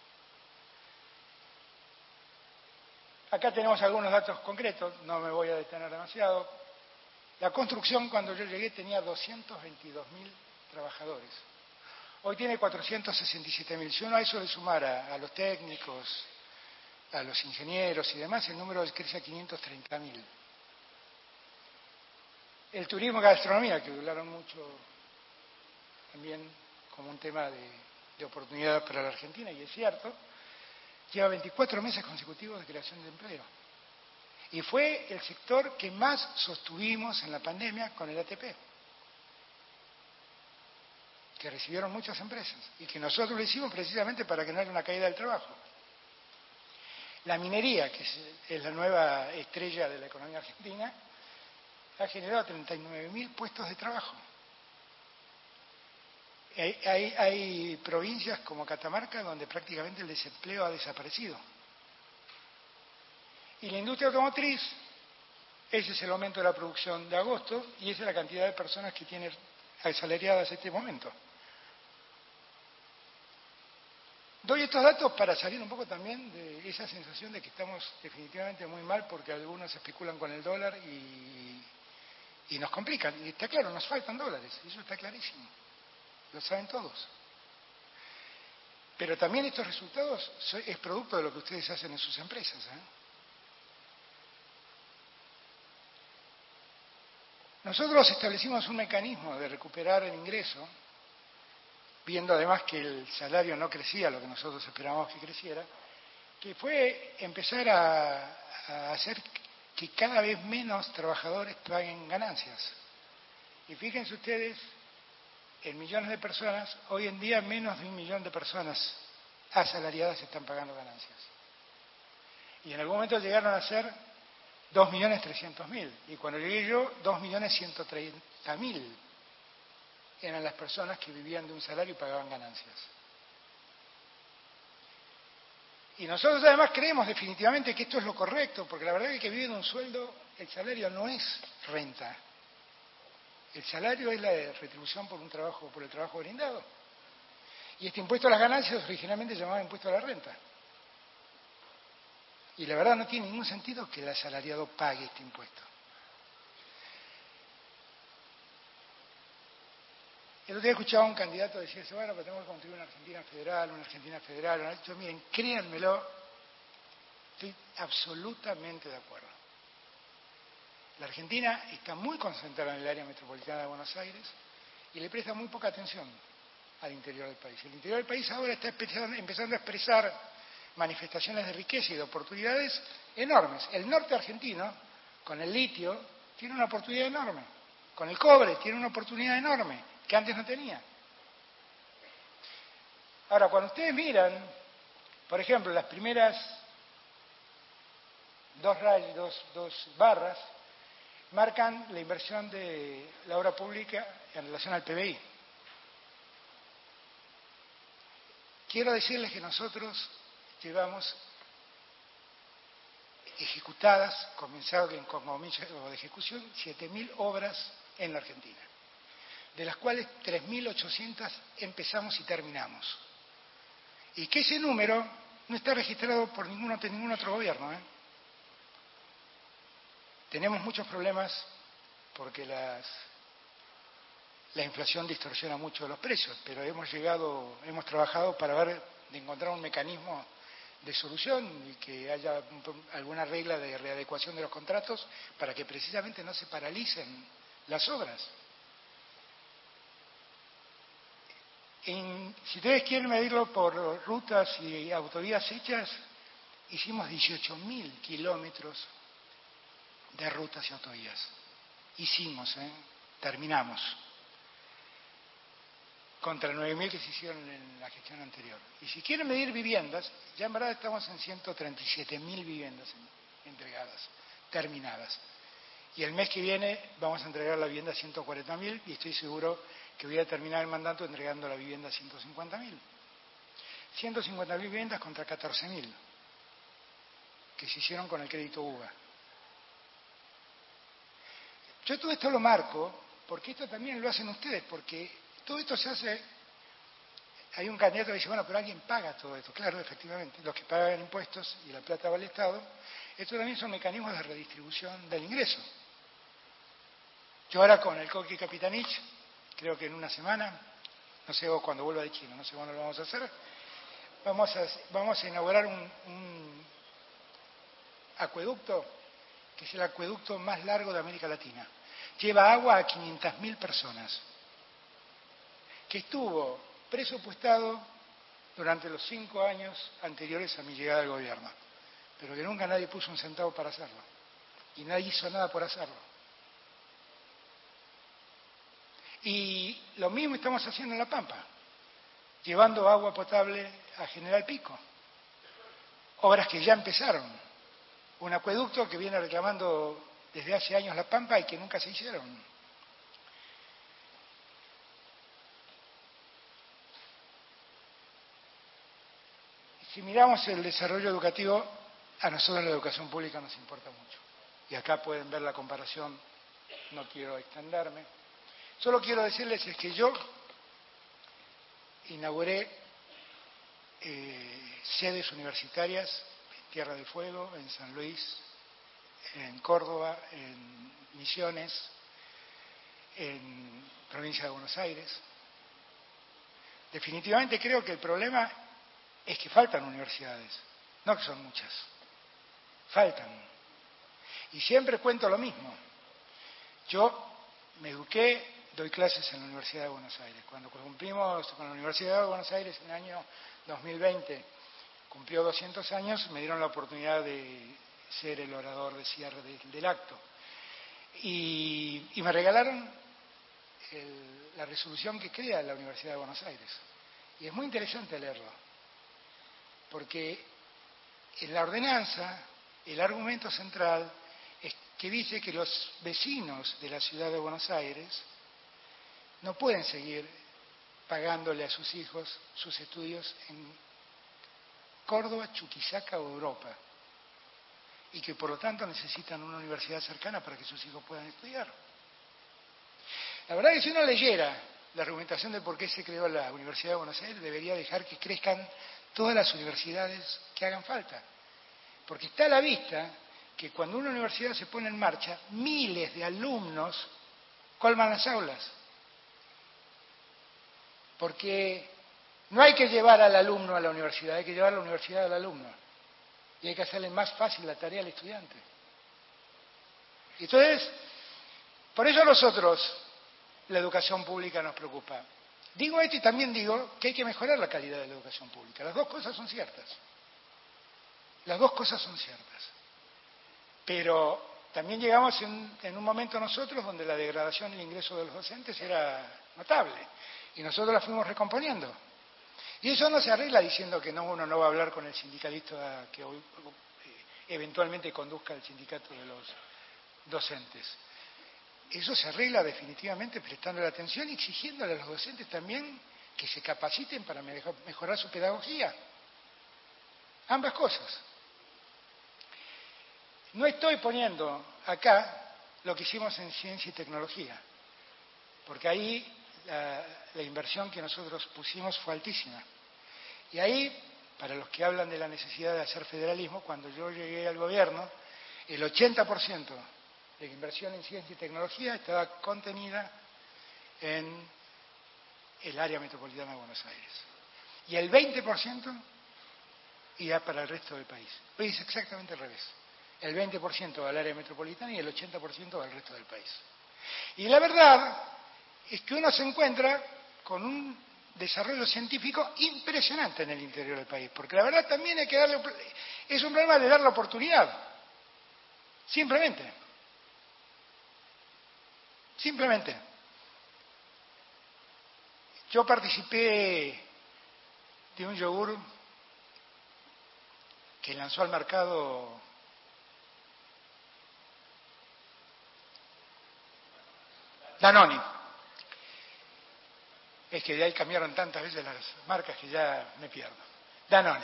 Acá tenemos algunos datos concretos, no me voy a detener demasiado. La construcción, cuando yo llegué, tenía 222.000 trabajadores. Hoy tiene 467.000. Si uno a eso le sumara a los técnicos, a los ingenieros y demás, el número crece a 530.000. El turismo y gastronomía, que hablaron mucho también como un tema de oportunidad para la Argentina, y es cierto, lleva 24 meses consecutivos de creación de empleo. Y fue el sector que más sostuvimos en la pandemia con el ATP, que recibieron muchas empresas y que nosotros lo hicimos precisamente para que no haya una caída del trabajo. La minería, que es la nueva estrella de la economía argentina, ha generado 39.000 puestos de trabajo. Hay provincias como Catamarca donde prácticamente el desempleo ha desaparecido. Y la industria automotriz, ese es el aumento de la producción de agosto y esa es la cantidad de personas que tiene asalariadas en este momento. Doy estos datos para salir un poco también de esa sensación de que estamos definitivamente muy mal porque algunos especulan con el dólar y nos complican. Y está claro, nos faltan dólares, eso está clarísimo. Lo saben todos. Pero también estos resultados es producto de lo que ustedes hacen en sus empresas, ¿eh? Nosotros establecimos un mecanismo de recuperar el ingreso, viendo además que el salario no crecía lo que nosotros esperábamos que creciera, que fue empezar a hacer que cada vez menos trabajadores paguen ganancias. Y fíjense ustedes, en millones de personas, hoy en día menos de 1 millón de personas asalariadas están pagando ganancias. Y en algún momento llegaron a ser 2.300.000. Y cuando llegué yo, 2.130.000 eran las personas que vivían de un salario y pagaban ganancias. Y nosotros además creemos definitivamente que esto es lo correcto, porque la verdad es que vive de un sueldo, el salario no es renta. El salario es la retribución por el trabajo brindado. Y este impuesto a las ganancias originalmente se llamaba impuesto a la renta. Y la verdad no tiene ningún sentido que el asalariado pague este impuesto. El otro día escuchaba a un candidato decirse, bueno, pero tenemos que construir una Argentina federal. Yo, miren, créanmelo, estoy absolutamente de acuerdo. La Argentina está muy concentrada en el área metropolitana de Buenos Aires y le presta muy poca atención al interior del país. El interior del país ahora está empezando a expresar manifestaciones de riqueza y de oportunidades enormes. El norte argentino, con el litio, tiene una oportunidad enorme. Con el cobre tiene una oportunidad enorme, que antes no tenía. Ahora, cuando ustedes miran, por ejemplo, las primeras dos barras, marcan la inversión de la obra pública en relación al PBI. Quiero decirles que nosotros llevamos ejecutadas, comenzado en compromiso de ejecución, 7.000 obras en la Argentina, de las cuales 3.800 empezamos y terminamos. Y que ese número no está registrado por ningún otro gobierno, ¿eh? Tenemos muchos problemas porque la inflación distorsiona mucho los precios, pero hemos trabajado para ver de encontrar un mecanismo de solución y que haya alguna regla de readecuación de los contratos para que precisamente no se paralicen las obras. Si ustedes quieren medirlo por rutas y autovías hechas, hicimos 18.000 kilómetros de rutas y autovías. Terminamos. contra 9.000 que se hicieron en la gestión anterior. Y si quieren medir viviendas, ya en verdad estamos en 137.000 viviendas entregadas, terminadas. Y el mes que viene vamos a entregar la vivienda a 140.000 y estoy seguro que voy a terminar el mandato entregando la vivienda a 150.000. 150.000 viviendas contra 14.000 que se hicieron con el crédito UBA. Yo todo esto lo marco porque esto también lo hacen ustedes, porque todo esto se hace. Hay un candidato que dice, bueno, pero alguien paga todo esto. Claro, efectivamente, los que pagan impuestos y la plata va al Estado. Estos también son mecanismos de redistribución del ingreso. Yo ahora con el Coqui Capitanich, creo que en una semana, no sé cuándo vuelva de China, no sé cuándo lo vamos a hacer, vamos a inaugurar un acueducto que es el acueducto más largo de América Latina. Lleva agua a 500.000 personas, que estuvo presupuestado durante los 5 años anteriores a mi llegada al gobierno, pero que nunca nadie puso un centavo para hacerlo, y nadie hizo nada por hacerlo. Y lo mismo estamos haciendo en La Pampa, llevando agua potable a General Pico, obras que ya empezaron, un acueducto que viene reclamando desde hace años La Pampa y que nunca se hicieron. Si miramos el desarrollo educativo, a nosotros la educación pública nos importa mucho. Y acá pueden ver la comparación, no quiero extenderme. Solo quiero decirles es que yo inauguré sedes universitarias en Tierra del Fuego, en San Luis, en Córdoba, en Misiones, en provincia de Buenos Aires. Definitivamente creo que el problema es que faltan universidades, no que son muchas, faltan. Y siempre cuento lo mismo. Yo me eduqué, doy clases en la Universidad de Buenos Aires. Cuando cumplimos con la Universidad de Buenos Aires en el año 2020, cumplió 200 años, me dieron la oportunidad de ser el orador de cierre del acto. Y me regalaron la resolución que crea la Universidad de Buenos Aires. Y es muy interesante leerlo, porque en la ordenanza el argumento central es que dice que los vecinos de la ciudad de Buenos Aires no pueden seguir pagándole a sus hijos sus estudios en Córdoba, Chuquisaca o Europa, y que por lo tanto necesitan una universidad cercana para que sus hijos puedan estudiar. La verdad es que si uno leyera la argumentación de por qué se creó la Universidad de Buenos Aires, debería dejar que crezcan todas las universidades que hagan falta. Porque está a la vista que cuando una universidad se pone en marcha, miles de alumnos colman las aulas. Porque no hay que llevar al alumno a la universidad, hay que llevar a la universidad al alumno. Y hay que hacerle más fácil la tarea al estudiante. Entonces, por eso a nosotros la educación pública nos preocupa. Digo esto y también digo que hay que mejorar la calidad de la educación pública. Las dos cosas son ciertas. Las dos cosas son ciertas. Pero también llegamos en un momento nosotros donde la degradación del ingreso de los docentes era notable. Y nosotros la fuimos recomponiendo. Y eso no se arregla diciendo que uno no va a hablar con el sindicalista que eventualmente conduzca el sindicato de los docentes. Eso se arregla definitivamente prestando la atención y exigiéndole a los docentes también que se capaciten para mejorar su pedagogía. Ambas cosas. No estoy poniendo acá lo que hicimos en ciencia y tecnología, porque ahí la inversión que nosotros pusimos fue altísima. Y ahí, para los que hablan de la necesidad de hacer federalismo, cuando yo llegué al gobierno, el 80% de la inversión en ciencia y tecnología estaba contenida en el área metropolitana de Buenos Aires. Y el 20% iba para el resto del país. Hoy es exactamente al revés. El 20% al área metropolitana y el 80% al resto del país. Y la verdad es que uno se encuentra con un desarrollo científico impresionante en el interior del país, porque la verdad también hay que es un problema de dar la oportunidad, simplemente. Yo participé de un yogur que lanzó al mercado Danone. Es que de ahí cambiaron tantas veces las marcas que ya me pierdo. Danone.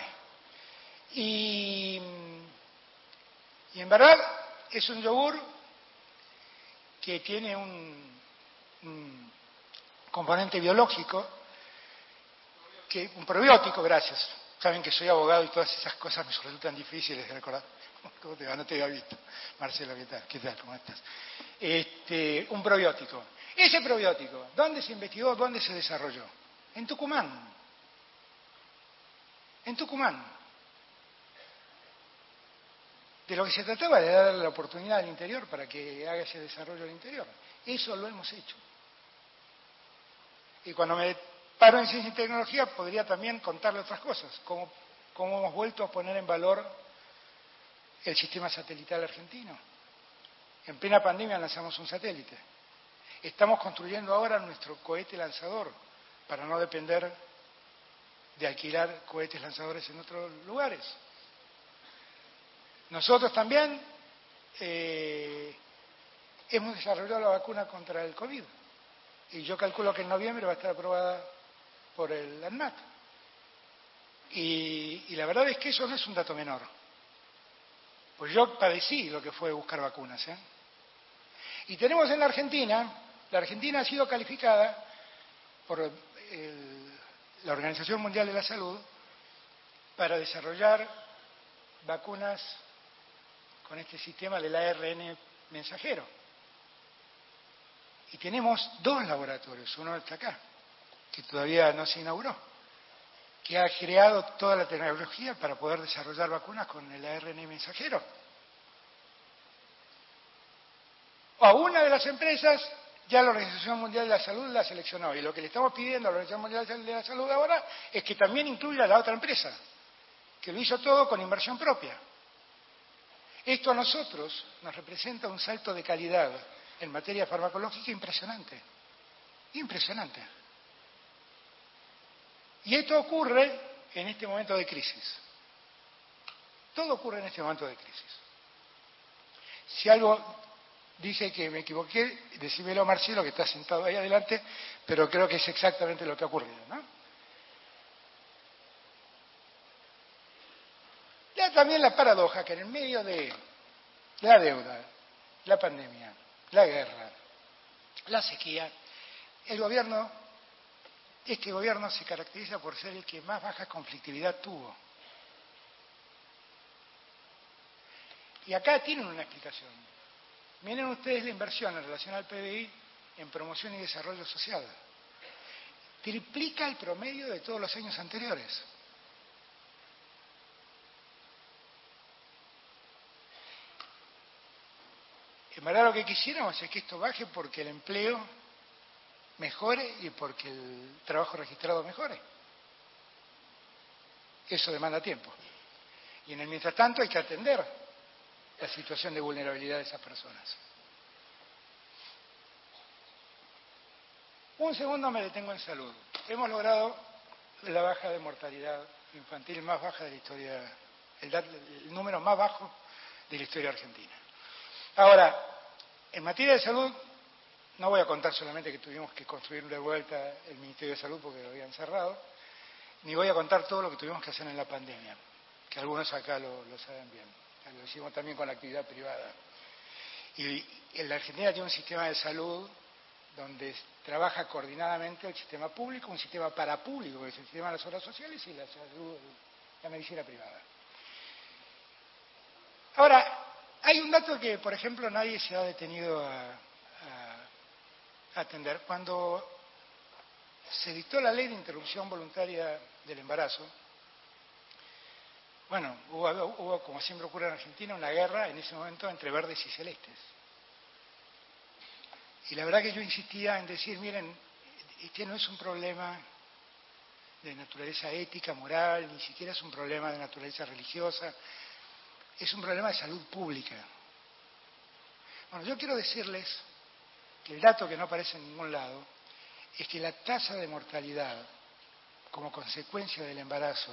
Y en verdad es un yogur que tiene un componente biológico, un probiótico, gracias. Saben que soy abogado y todas esas cosas me resultan difíciles de recordar. ¿Cómo te va? No te había visto. Marcelo, ¿qué tal? ¿Qué tal? ¿Cómo estás? Un probiótico. Ese probiótico, ¿dónde se investigó? ¿Dónde se desarrolló? En Tucumán. En Tucumán. De lo que se trataba de darle la oportunidad al interior para que haga ese desarrollo al interior. Eso lo hemos hecho. Y cuando me paro en ciencia y tecnología podría también contarle otras cosas, como hemos vuelto a poner en valor el sistema satelital argentino. En plena pandemia lanzamos un satélite. Estamos construyendo ahora nuestro cohete lanzador para no depender de alquilar cohetes lanzadores en otros lugares. Nosotros también hemos desarrollado la vacuna contra el COVID y yo calculo que en noviembre va a estar aprobada por el ANMAT. Y la verdad es que eso no es un dato menor. Pues yo padecí lo que fue buscar vacunas. Y tenemos en la Argentina ha sido calificada por la Organización Mundial de la Salud para desarrollar vacunas con este sistema del ARN mensajero. Y tenemos 2 laboratorios, uno está acá, que todavía no se inauguró, que ha creado toda la tecnología para poder desarrollar vacunas con el ARN mensajero. A una de las empresas ya la Organización Mundial de la Salud la seleccionó, y lo que le estamos pidiendo a la Organización Mundial de la Salud ahora es que también incluya a la otra empresa, que lo hizo todo con inversión propia. Esto a nosotros nos representa un salto de calidad en materia farmacológica impresionante. Impresionante. Y esto ocurre en este momento de crisis. Todo ocurre en este momento de crisis. Si algo dije que me equivoqué, decímelo a Marcelo, que está sentado ahí adelante, pero creo que es exactamente lo que ha ocurrido, ¿no? Ya también la paradoja que en el medio de la deuda, la pandemia, la guerra, la sequía, este gobierno se caracteriza por ser el que más baja conflictividad tuvo. Y acá tienen una explicación. Miren ustedes la inversión en relación al PBI en promoción y desarrollo social. Triplica el promedio de todos los años anteriores. En verdad lo que quisiéramos es que esto baje porque el empleo mejore y porque el trabajo registrado mejore. Eso demanda tiempo. Y en el mientras tanto hay que atender la situación de vulnerabilidad de esas personas. Un segundo me detengo en salud. Hemos logrado la baja de mortalidad infantil más baja de la historia, el número más bajo de la historia argentina. Ahora, en materia de salud, no voy a contar solamente que tuvimos que construir de vuelta el Ministerio de Salud porque lo habían cerrado, ni voy a contar todo lo que tuvimos que hacer en la pandemia, que algunos acá lo saben bien. Lo hicimos también con la actividad privada. Y en la Argentina tiene un sistema de salud donde trabaja coordinadamente el sistema público, un sistema parapúblico, que es el sistema de las obras sociales y la medicina privada. Ahora, hay un dato que, por ejemplo, nadie se ha detenido a atender. Cuando se dictó la ley de interrupción voluntaria del embarazo, bueno, hubo, como siempre ocurre en Argentina, una guerra en ese momento entre verdes y celestes. Y la verdad que yo insistía en decir, miren, este no es un problema de naturaleza ética, moral, ni siquiera es un problema de naturaleza religiosa, es un problema de salud pública. Bueno, yo quiero decirles que el dato que no aparece en ningún lado es que la tasa de mortalidad como consecuencia del embarazo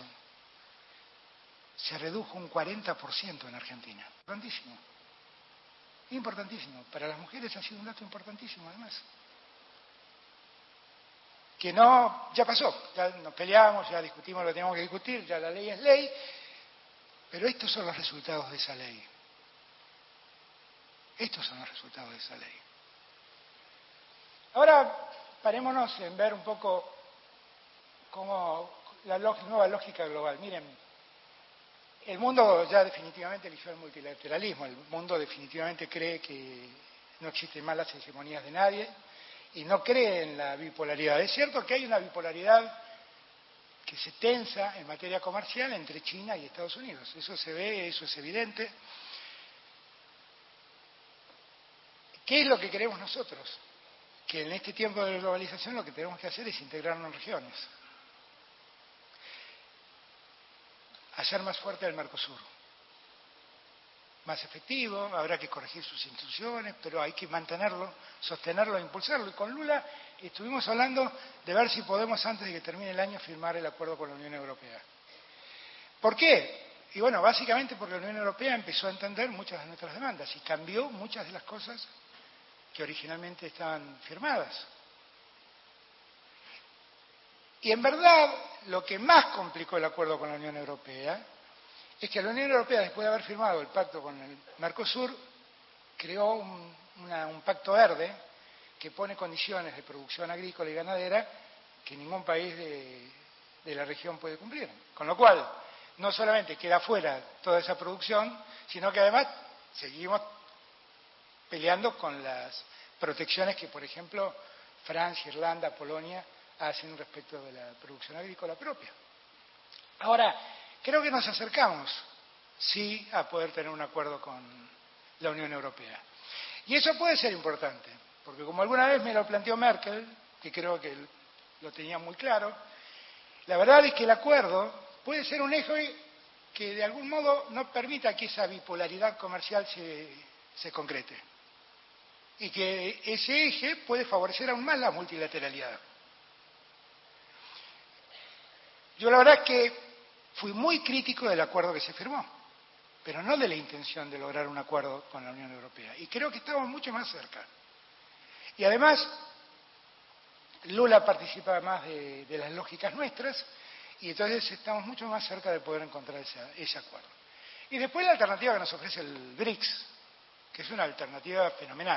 se redujo un 40% en Argentina. Importantísimo. Importantísimo. Para las mujeres ha sido un dato importantísimo, además. Que no, ya pasó, ya nos peleamos, ya discutimos lo que teníamos que discutir, ya la ley es ley, pero estos son los resultados de esa ley. Estos son los resultados de esa ley. Ahora, parémonos en ver un poco cómo la nueva lógica global. Miren, el mundo ya definitivamente eligió el multilateralismo, el mundo definitivamente cree que no existen malas hegemonías de nadie y no cree en la bipolaridad. Es cierto que hay una bipolaridad que se tensa en materia comercial entre China y Estados Unidos. Eso se ve, eso es evidente. ¿Qué es lo que queremos nosotros? Que en este tiempo de globalización lo que tenemos que hacer es integrarnos en regiones. Hacer más fuerte el Mercosur. Más efectivo, habrá que corregir sus instituciones, pero hay que mantenerlo, sostenerlo e impulsarlo. Y con Lula estuvimos hablando de ver si podemos, antes de que termine el año, firmar el acuerdo con la Unión Europea. ¿Por qué? Y bueno, básicamente porque la Unión Europea empezó a entender muchas de nuestras demandas y cambió muchas de las cosas que originalmente estaban firmadas. Y en verdad, lo que más complicó el acuerdo con la Unión Europea es que la Unión Europea, después de haber firmado el pacto con el Mercosur, creó un pacto verde que pone condiciones de producción agrícola y ganadera que ningún país de la región puede cumplir. Con lo cual, no solamente queda fuera toda esa producción, sino que además seguimos peleando con las protecciones que, por ejemplo, Francia, Irlanda, Polonia hacen respecto de la producción agrícola propia. Ahora, creo que nos acercamos, sí, a poder tener un acuerdo con la Unión Europea. Y eso puede ser importante, porque como alguna vez me lo planteó Merkel, que creo que lo tenía muy claro, la verdad es que el acuerdo puede ser un eje que de algún modo no permita que esa bipolaridad comercial se concrete. Y que ese eje puede favorecer aún más la multilateralidad. Yo la verdad es que fui muy crítico del acuerdo que se firmó, pero no de la intención de lograr un acuerdo con la Unión Europea. Y creo que estamos mucho más cerca. Y además, Lula participa más de las lógicas nuestras, y entonces estamos mucho más cerca de poder encontrar ese acuerdo. Y después la alternativa que nos ofrece el BRICS, que es una alternativa fenomenal,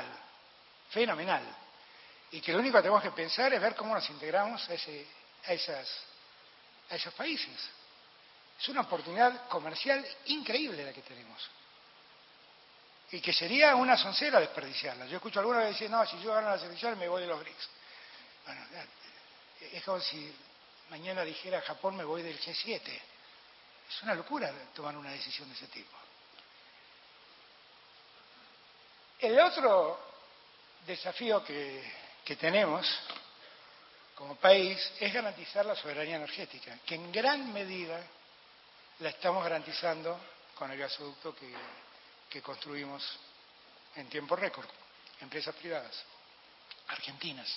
y que lo único que tenemos que pensar es ver cómo nos integramos a esos países. Es una oportunidad comercial increíble la que tenemos. Y que sería una soncera desperdiciarla. Yo escucho a algunos que dicen, no, si yo gano las elecciones me voy de los BRICS. Bueno, es como si mañana dijera Japón me voy del G7. Es una locura tomar una decisión de ese tipo. El otro desafío que tenemos como país es garantizar la soberanía energética, que en gran medida la estamos garantizando con el gasoducto que construimos en tiempo récord, empresas privadas, argentinas.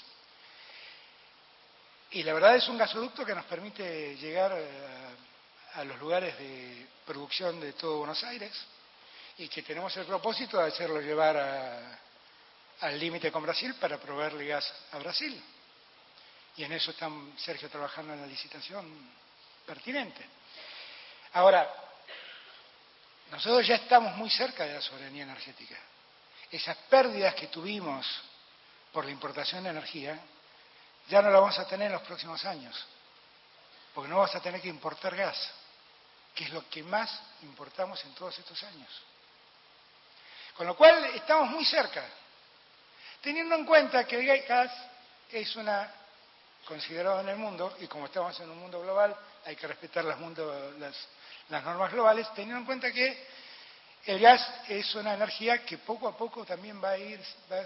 Y la verdad es un gasoducto que nos permite llegar a los lugares de producción de todo Buenos Aires y que tenemos el propósito de hacerlo llevar al límite con Brasil para proveerle gas a Brasil. Y en eso está Sergio trabajando en la licitación pertinente. Ahora, nosotros ya estamos muy cerca de la soberanía energética. Esas pérdidas que tuvimos por la importación de energía ya no la vamos a tener en los próximos años, porque no vamos a tener que importar gas, que es lo que más importamos en todos estos años. Con lo cual estamos muy cerca, teniendo en cuenta que el gas es considerado en el mundo, y como estamos en un mundo global, hay que respetar las normas globales, teniendo en cuenta que el gas es una energía que poco a poco también va a ir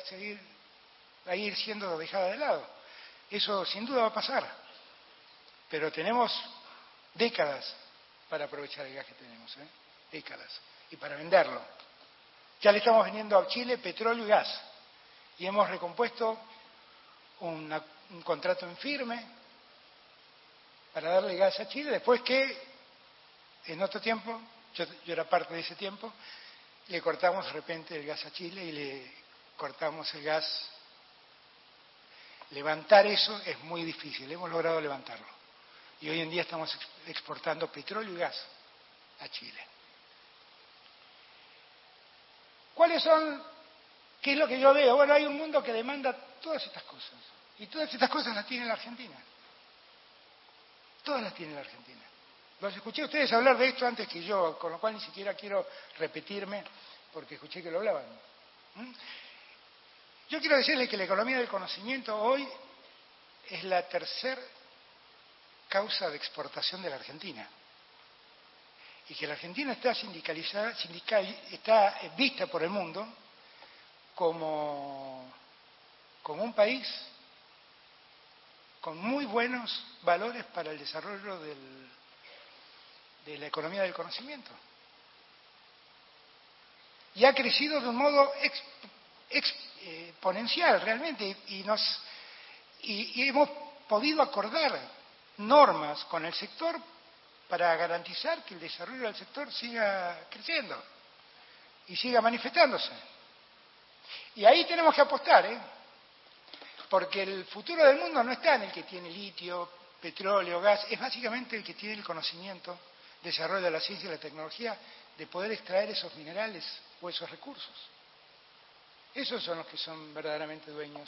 siendo dejada de lado. Eso sin duda va a pasar, pero tenemos décadas para aprovechar el gas que tenemos, décadas, y para venderlo. Ya le estamos vendiendo a Chile petróleo y gas, y hemos recompuesto un un contrato en firme para darle gas a Chile, después que en otro tiempo, yo era parte de ese tiempo, le cortamos de repente el gas a Chile y le cortamos el gas. Levantar eso es muy difícil, hemos logrado levantarlo. Y hoy en día estamos exportando petróleo y gas a Chile. ¿Qué es lo que yo veo? Bueno, hay un mundo que demanda todas estas cosas. Y todas estas cosas las tiene la Argentina. Todas las tiene la Argentina. Los escuché a ustedes hablar de esto antes que yo, con lo cual ni siquiera quiero repetirme, porque escuché que lo hablaban. Yo quiero decirles que la economía del conocimiento hoy es la tercera causa de exportación de la Argentina. Y que la Argentina está está vista por el mundo como un país con muy buenos valores para el desarrollo de la economía del conocimiento. Y ha crecido de un modo exponencial realmente, y hemos podido acordar normas con el sector para garantizar que el desarrollo del sector siga creciendo y siga manifestándose. Y ahí tenemos que apostar, porque el futuro del mundo no está en el que tiene litio, petróleo, gas, es básicamente el que tiene el conocimiento, desarrollo de la ciencia y la tecnología, de poder extraer esos minerales o esos recursos. Esos son los que son verdaderamente dueños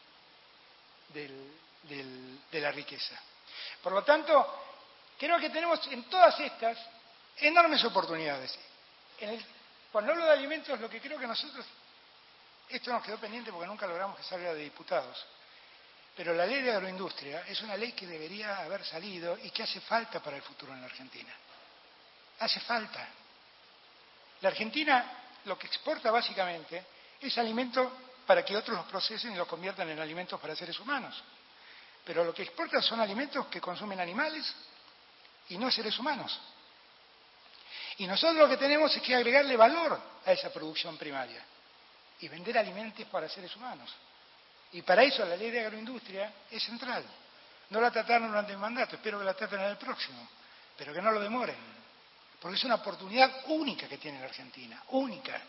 de la riqueza. Por lo tanto, creo que tenemos en todas estas enormes oportunidades. Cuando hablo de alimentos, lo que creo que nosotros, esto nos quedó pendiente porque nunca logramos que salga de diputados, pero la ley de agroindustria es una ley que debería haber salido y que hace falta para el futuro en la Argentina. Hace falta. La Argentina lo que exporta básicamente es alimento para que otros los procesen y los conviertan en alimentos para seres humanos. Pero lo que exporta son alimentos que consumen animales y no seres humanos. Y nosotros lo que tenemos es que agregarle valor a esa producción primaria y vender alimentos para seres humanos. Y para eso la ley de agroindustria es central. No la trataron durante el mandato, espero que la traten en el próximo, pero que no lo demoren, porque es una oportunidad única que tiene la Argentina, única.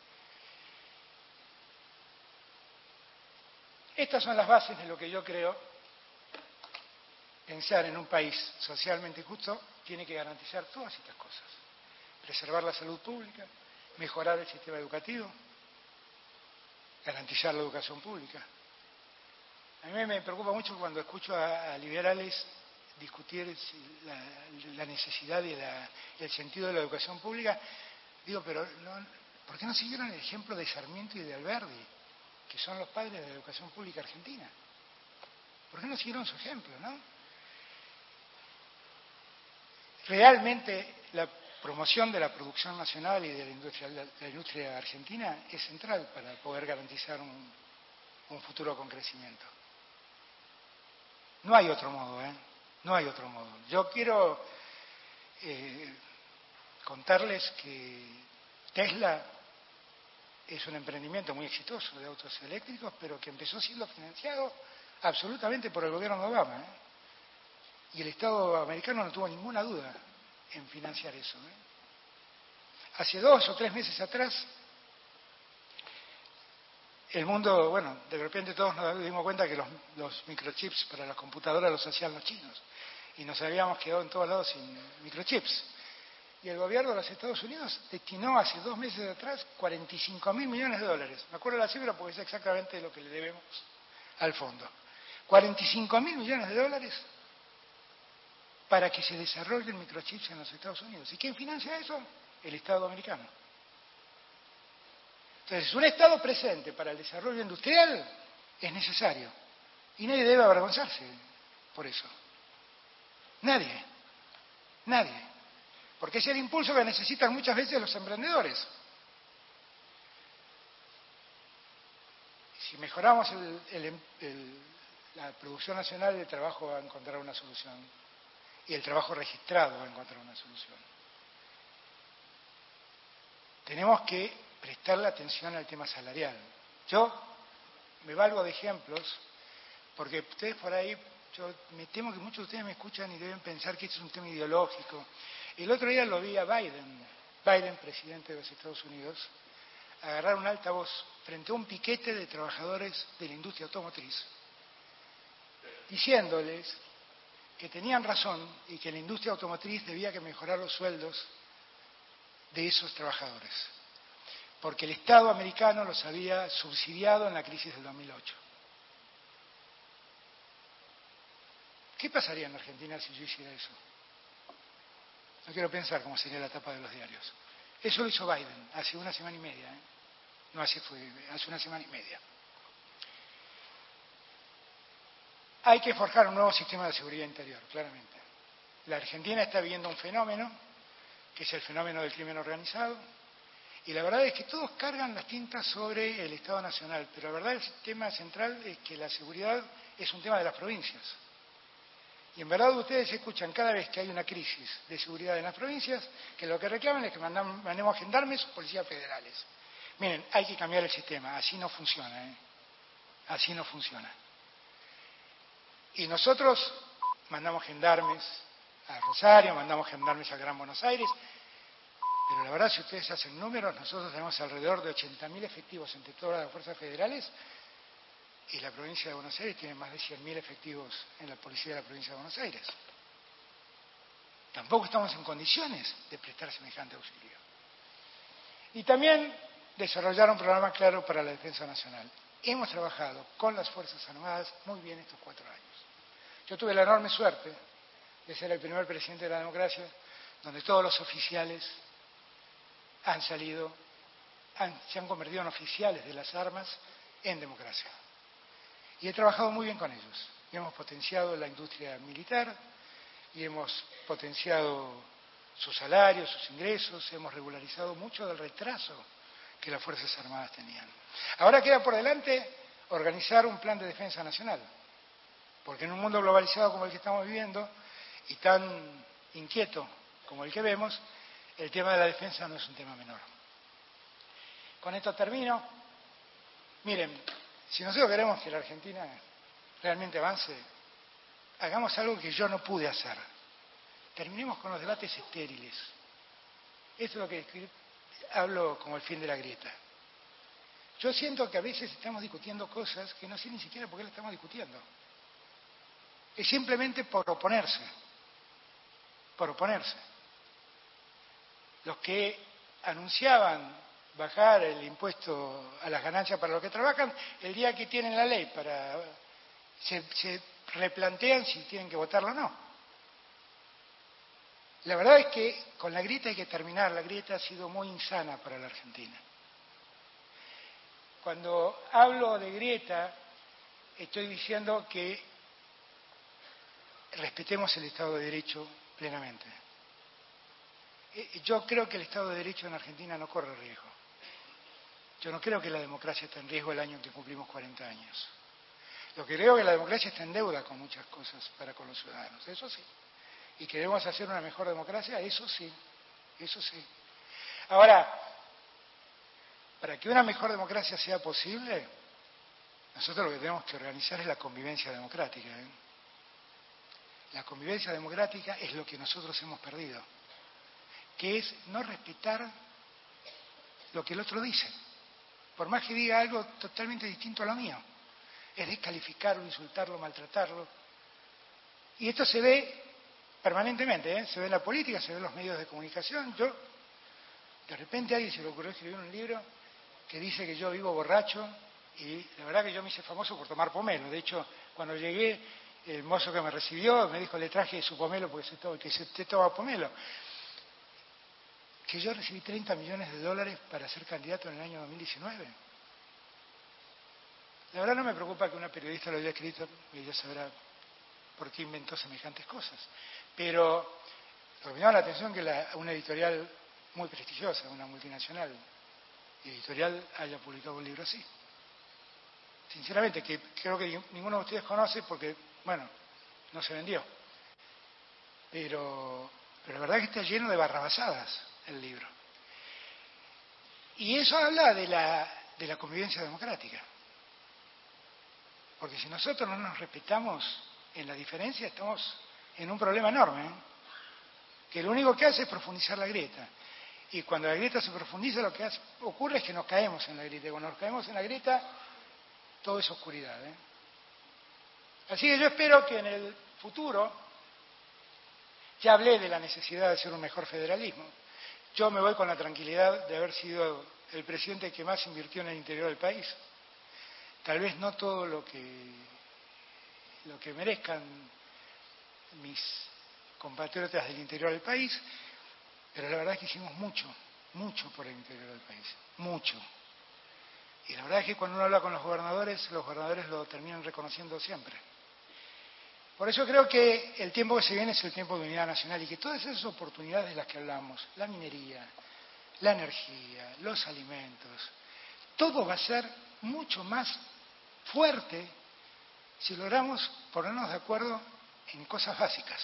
Estas son las bases de lo que yo creo. Pensar en un país socialmente justo tiene que garantizar todas estas cosas. Preservar la salud pública, mejorar el sistema educativo, garantizar la educación pública. A mí me preocupa mucho cuando escucho a liberales discutir la necesidad y el sentido de la educación pública. Digo, pero ¿por qué no siguieron el ejemplo de Sarmiento y de Alberdi, que son los padres de la educación pública argentina? ¿Por qué no siguieron su ejemplo, no? Realmente la promoción de la producción nacional y de la industria argentina es central para poder garantizar un futuro con crecimiento. No hay otro modo, No hay otro modo. Yo quiero contarles que Tesla es un emprendimiento muy exitoso de autos eléctricos, pero que empezó siendo financiado absolutamente por el gobierno de Obama, Y el Estado americano no tuvo ninguna duda en financiar eso. Hace 2 o 3 meses atrás, el mundo, de repente todos nos dimos cuenta que los microchips para las computadoras los hacían los chinos. Y nos habíamos quedado en todos lados sin microchips. Y el gobierno de los Estados Unidos destinó hace 2 meses atrás 45.000 millones de dólares. Me acuerdo la cifra porque es exactamente lo que le debemos al fondo. 45.000 millones de dólares para que se desarrollen microchips en los Estados Unidos. ¿Y quién financia eso? El Estado americano. Entonces, un Estado presente para el desarrollo industrial es necesario. Y nadie debe avergonzarse por eso. Nadie. Nadie. Porque es el impulso que necesitan muchas veces los emprendedores. Si mejoramos la producción nacional, el trabajo va a encontrar una solución. Y el trabajo registrado va a encontrar una solución. Tenemos que prestarle atención al tema salarial. Yo me valgo de ejemplos porque ustedes por ahí, yo me temo que muchos de ustedes me escuchan y deben pensar que esto es un tema ideológico. El otro día lo vi a Biden, presidente de los Estados Unidos, agarrar un altavoz frente a un piquete de trabajadores de la industria automotriz, diciéndoles que tenían razón y que la industria automotriz debía que mejorar los sueldos de esos trabajadores, porque el Estado americano los había subsidiado en la crisis del 2008. ¿Qué pasaría en Argentina si yo hiciera eso? No quiero pensar cómo sería la tapa de los diarios. Eso lo hizo Biden hace una semana y media, ¿eh? No hace una semana y media. Hay que forjar un nuevo sistema de seguridad interior, claramente. La Argentina está viviendo un fenómeno, que es el fenómeno del crimen organizado, y la verdad es que todos cargan las tintas sobre el Estado Nacional, pero la verdad el tema central es que la seguridad es un tema de las provincias. Y en verdad ustedes escuchan cada vez que hay una crisis de seguridad en las provincias, que lo que reclaman es que mandemos gendarmes o policías federales. Miren, hay que cambiar el sistema, así no funciona, ¿eh? Así no funciona. Y nosotros mandamos gendarmes a Rosario, mandamos gendarmes a Gran Buenos Aires, pero la verdad si ustedes hacen números, nosotros tenemos alrededor de 80.000 efectivos entre todas las fuerzas federales, y la provincia de Buenos Aires tiene más de 100.000 efectivos en la policía de la provincia de Buenos Aires. Tampoco estamos en condiciones de prestar semejante auxilio. Y también desarrollar un programa claro para la defensa nacional. Hemos trabajado con las Fuerzas Armadas muy bien estos 4 años. Yo tuve la enorme suerte de ser el primer presidente de la democracia, donde todos los oficiales se han convertido en oficiales de las armas en democracia. Y he trabajado muy bien con ellos. Y hemos potenciado la industria militar, y hemos potenciado sus salarios, sus ingresos, hemos regularizado mucho del retraso que las Fuerzas Armadas tenían. Ahora queda por delante organizar un plan de defensa nacional, porque en un mundo globalizado como el que estamos viviendo y tan inquieto como el que vemos, el tema de la defensa no es un tema menor. Con esto termino. Miren, si nosotros queremos que la Argentina realmente avance, hagamos algo que yo no pude hacer. Terminemos con los debates estériles. Esto es lo que hablo como el fin de la grieta. Yo siento que a veces estamos discutiendo cosas que no sé ni siquiera por qué las estamos discutiendo. Es simplemente por oponerse. Por oponerse. Los que anunciaban bajar el impuesto a las ganancias para los que trabajan, el día que tienen la ley se replantean si tienen que votarlo o no. La verdad es que con la grieta hay que terminar. La grieta ha sido muy insana para la Argentina. Cuando hablo de grieta, estoy diciendo que respetemos el Estado de Derecho plenamente. Yo creo que el Estado de Derecho en Argentina no corre riesgo. Yo no creo que la democracia esté en riesgo el año en que cumplimos 40 años. Lo que creo es que la democracia está en deuda con muchas cosas para con los ciudadanos, eso sí. Y queremos hacer una mejor democracia, eso sí, eso sí. Ahora, para que una mejor democracia sea posible, nosotros lo que tenemos que organizar es la convivencia democrática, ¿eh? La convivencia democrática es lo que nosotros hemos perdido, que es no respetar lo que el otro dice, por más que diga algo totalmente distinto a lo mío. Es descalificarlo, insultarlo, maltratarlo. Y esto se ve permanentemente, ¿eh? Se ve en la política, se ve en los medios de comunicación. De repente a alguien se le ocurrió escribir un libro que dice que yo vivo borracho, y la verdad que yo me hice famoso por tomar pomelo. De hecho, cuando llegué, el mozo que me recibió me dijo, le traje su pomelo porque usted toma pomelo. Que yo recibí $30 millones para ser candidato en el año 2019. La verdad no me preocupa que una periodista lo haya escrito, ella sabrá por qué inventó semejantes cosas. Pero lo que me llama la atención es que una editorial muy prestigiosa, una multinacional editorial, haya publicado un libro así. Sinceramente, que creo que ninguno de ustedes conoce porque, bueno, no se vendió. Pero la verdad es que está lleno de barrabasadas el libro. Y eso habla de la convivencia democrática. Porque si nosotros no nos respetamos en la diferencia, estamos en un problema enorme, ¿eh? Que lo único que hace es profundizar la grieta. Y cuando la grieta se profundiza, lo que ocurre es que nos caemos en la grieta. Y cuando nos caemos en la grieta, todo es oscuridad, ¿eh? Así que yo espero que en el futuro, ya hablé de la necesidad de hacer un mejor federalismo. Yo me voy con la tranquilidad de haber sido el presidente que más invirtió en el interior del país. Tal vez no todo lo que merezcan mis compatriotas del interior del país, pero la verdad es que hicimos mucho por el interior del país, mucho. Y la verdad es que cuando uno habla con los gobernadores lo terminan reconociendo siempre. Por eso creo que el tiempo que se viene es el tiempo de unidad nacional y que todas esas oportunidades de las que hablamos, la minería, la energía, los alimentos, todo va a ser mucho más fuerte si logramos ponernos de acuerdo en cosas básicas.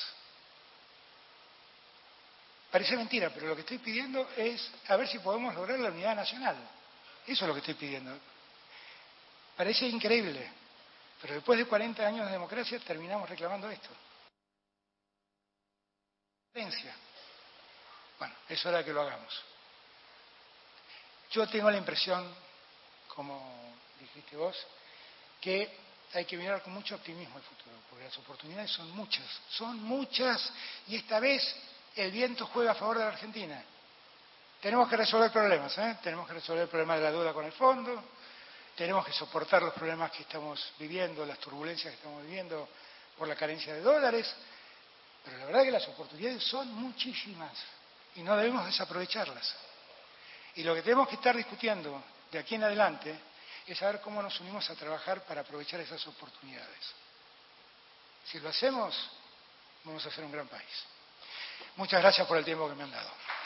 Parece mentira, pero lo que estoy pidiendo es a ver si podemos lograr la unidad nacional. Eso es lo que estoy pidiendo. Parece increíble, pero después de 40 años de democracia terminamos reclamando esto. Bueno, es hora de que lo hagamos. Yo tengo la impresión, como dijiste vos, que hay que mirar con mucho optimismo al futuro, porque las oportunidades son muchas, y esta vez el viento juega a favor de la Argentina. Tenemos que resolver problemas, tenemos que resolver el problema de la deuda con el fondo, tenemos que soportar los problemas que estamos viviendo, las turbulencias que estamos viviendo por la carencia de dólares, pero la verdad es que las oportunidades son muchísimas y no debemos desaprovecharlas. Y lo que tenemos que estar discutiendo de aquí en adelante es saber cómo nos unimos a trabajar para aprovechar esas oportunidades. Si lo hacemos, vamos a hacer un gran país. Muchas gracias por el tiempo que me han dado.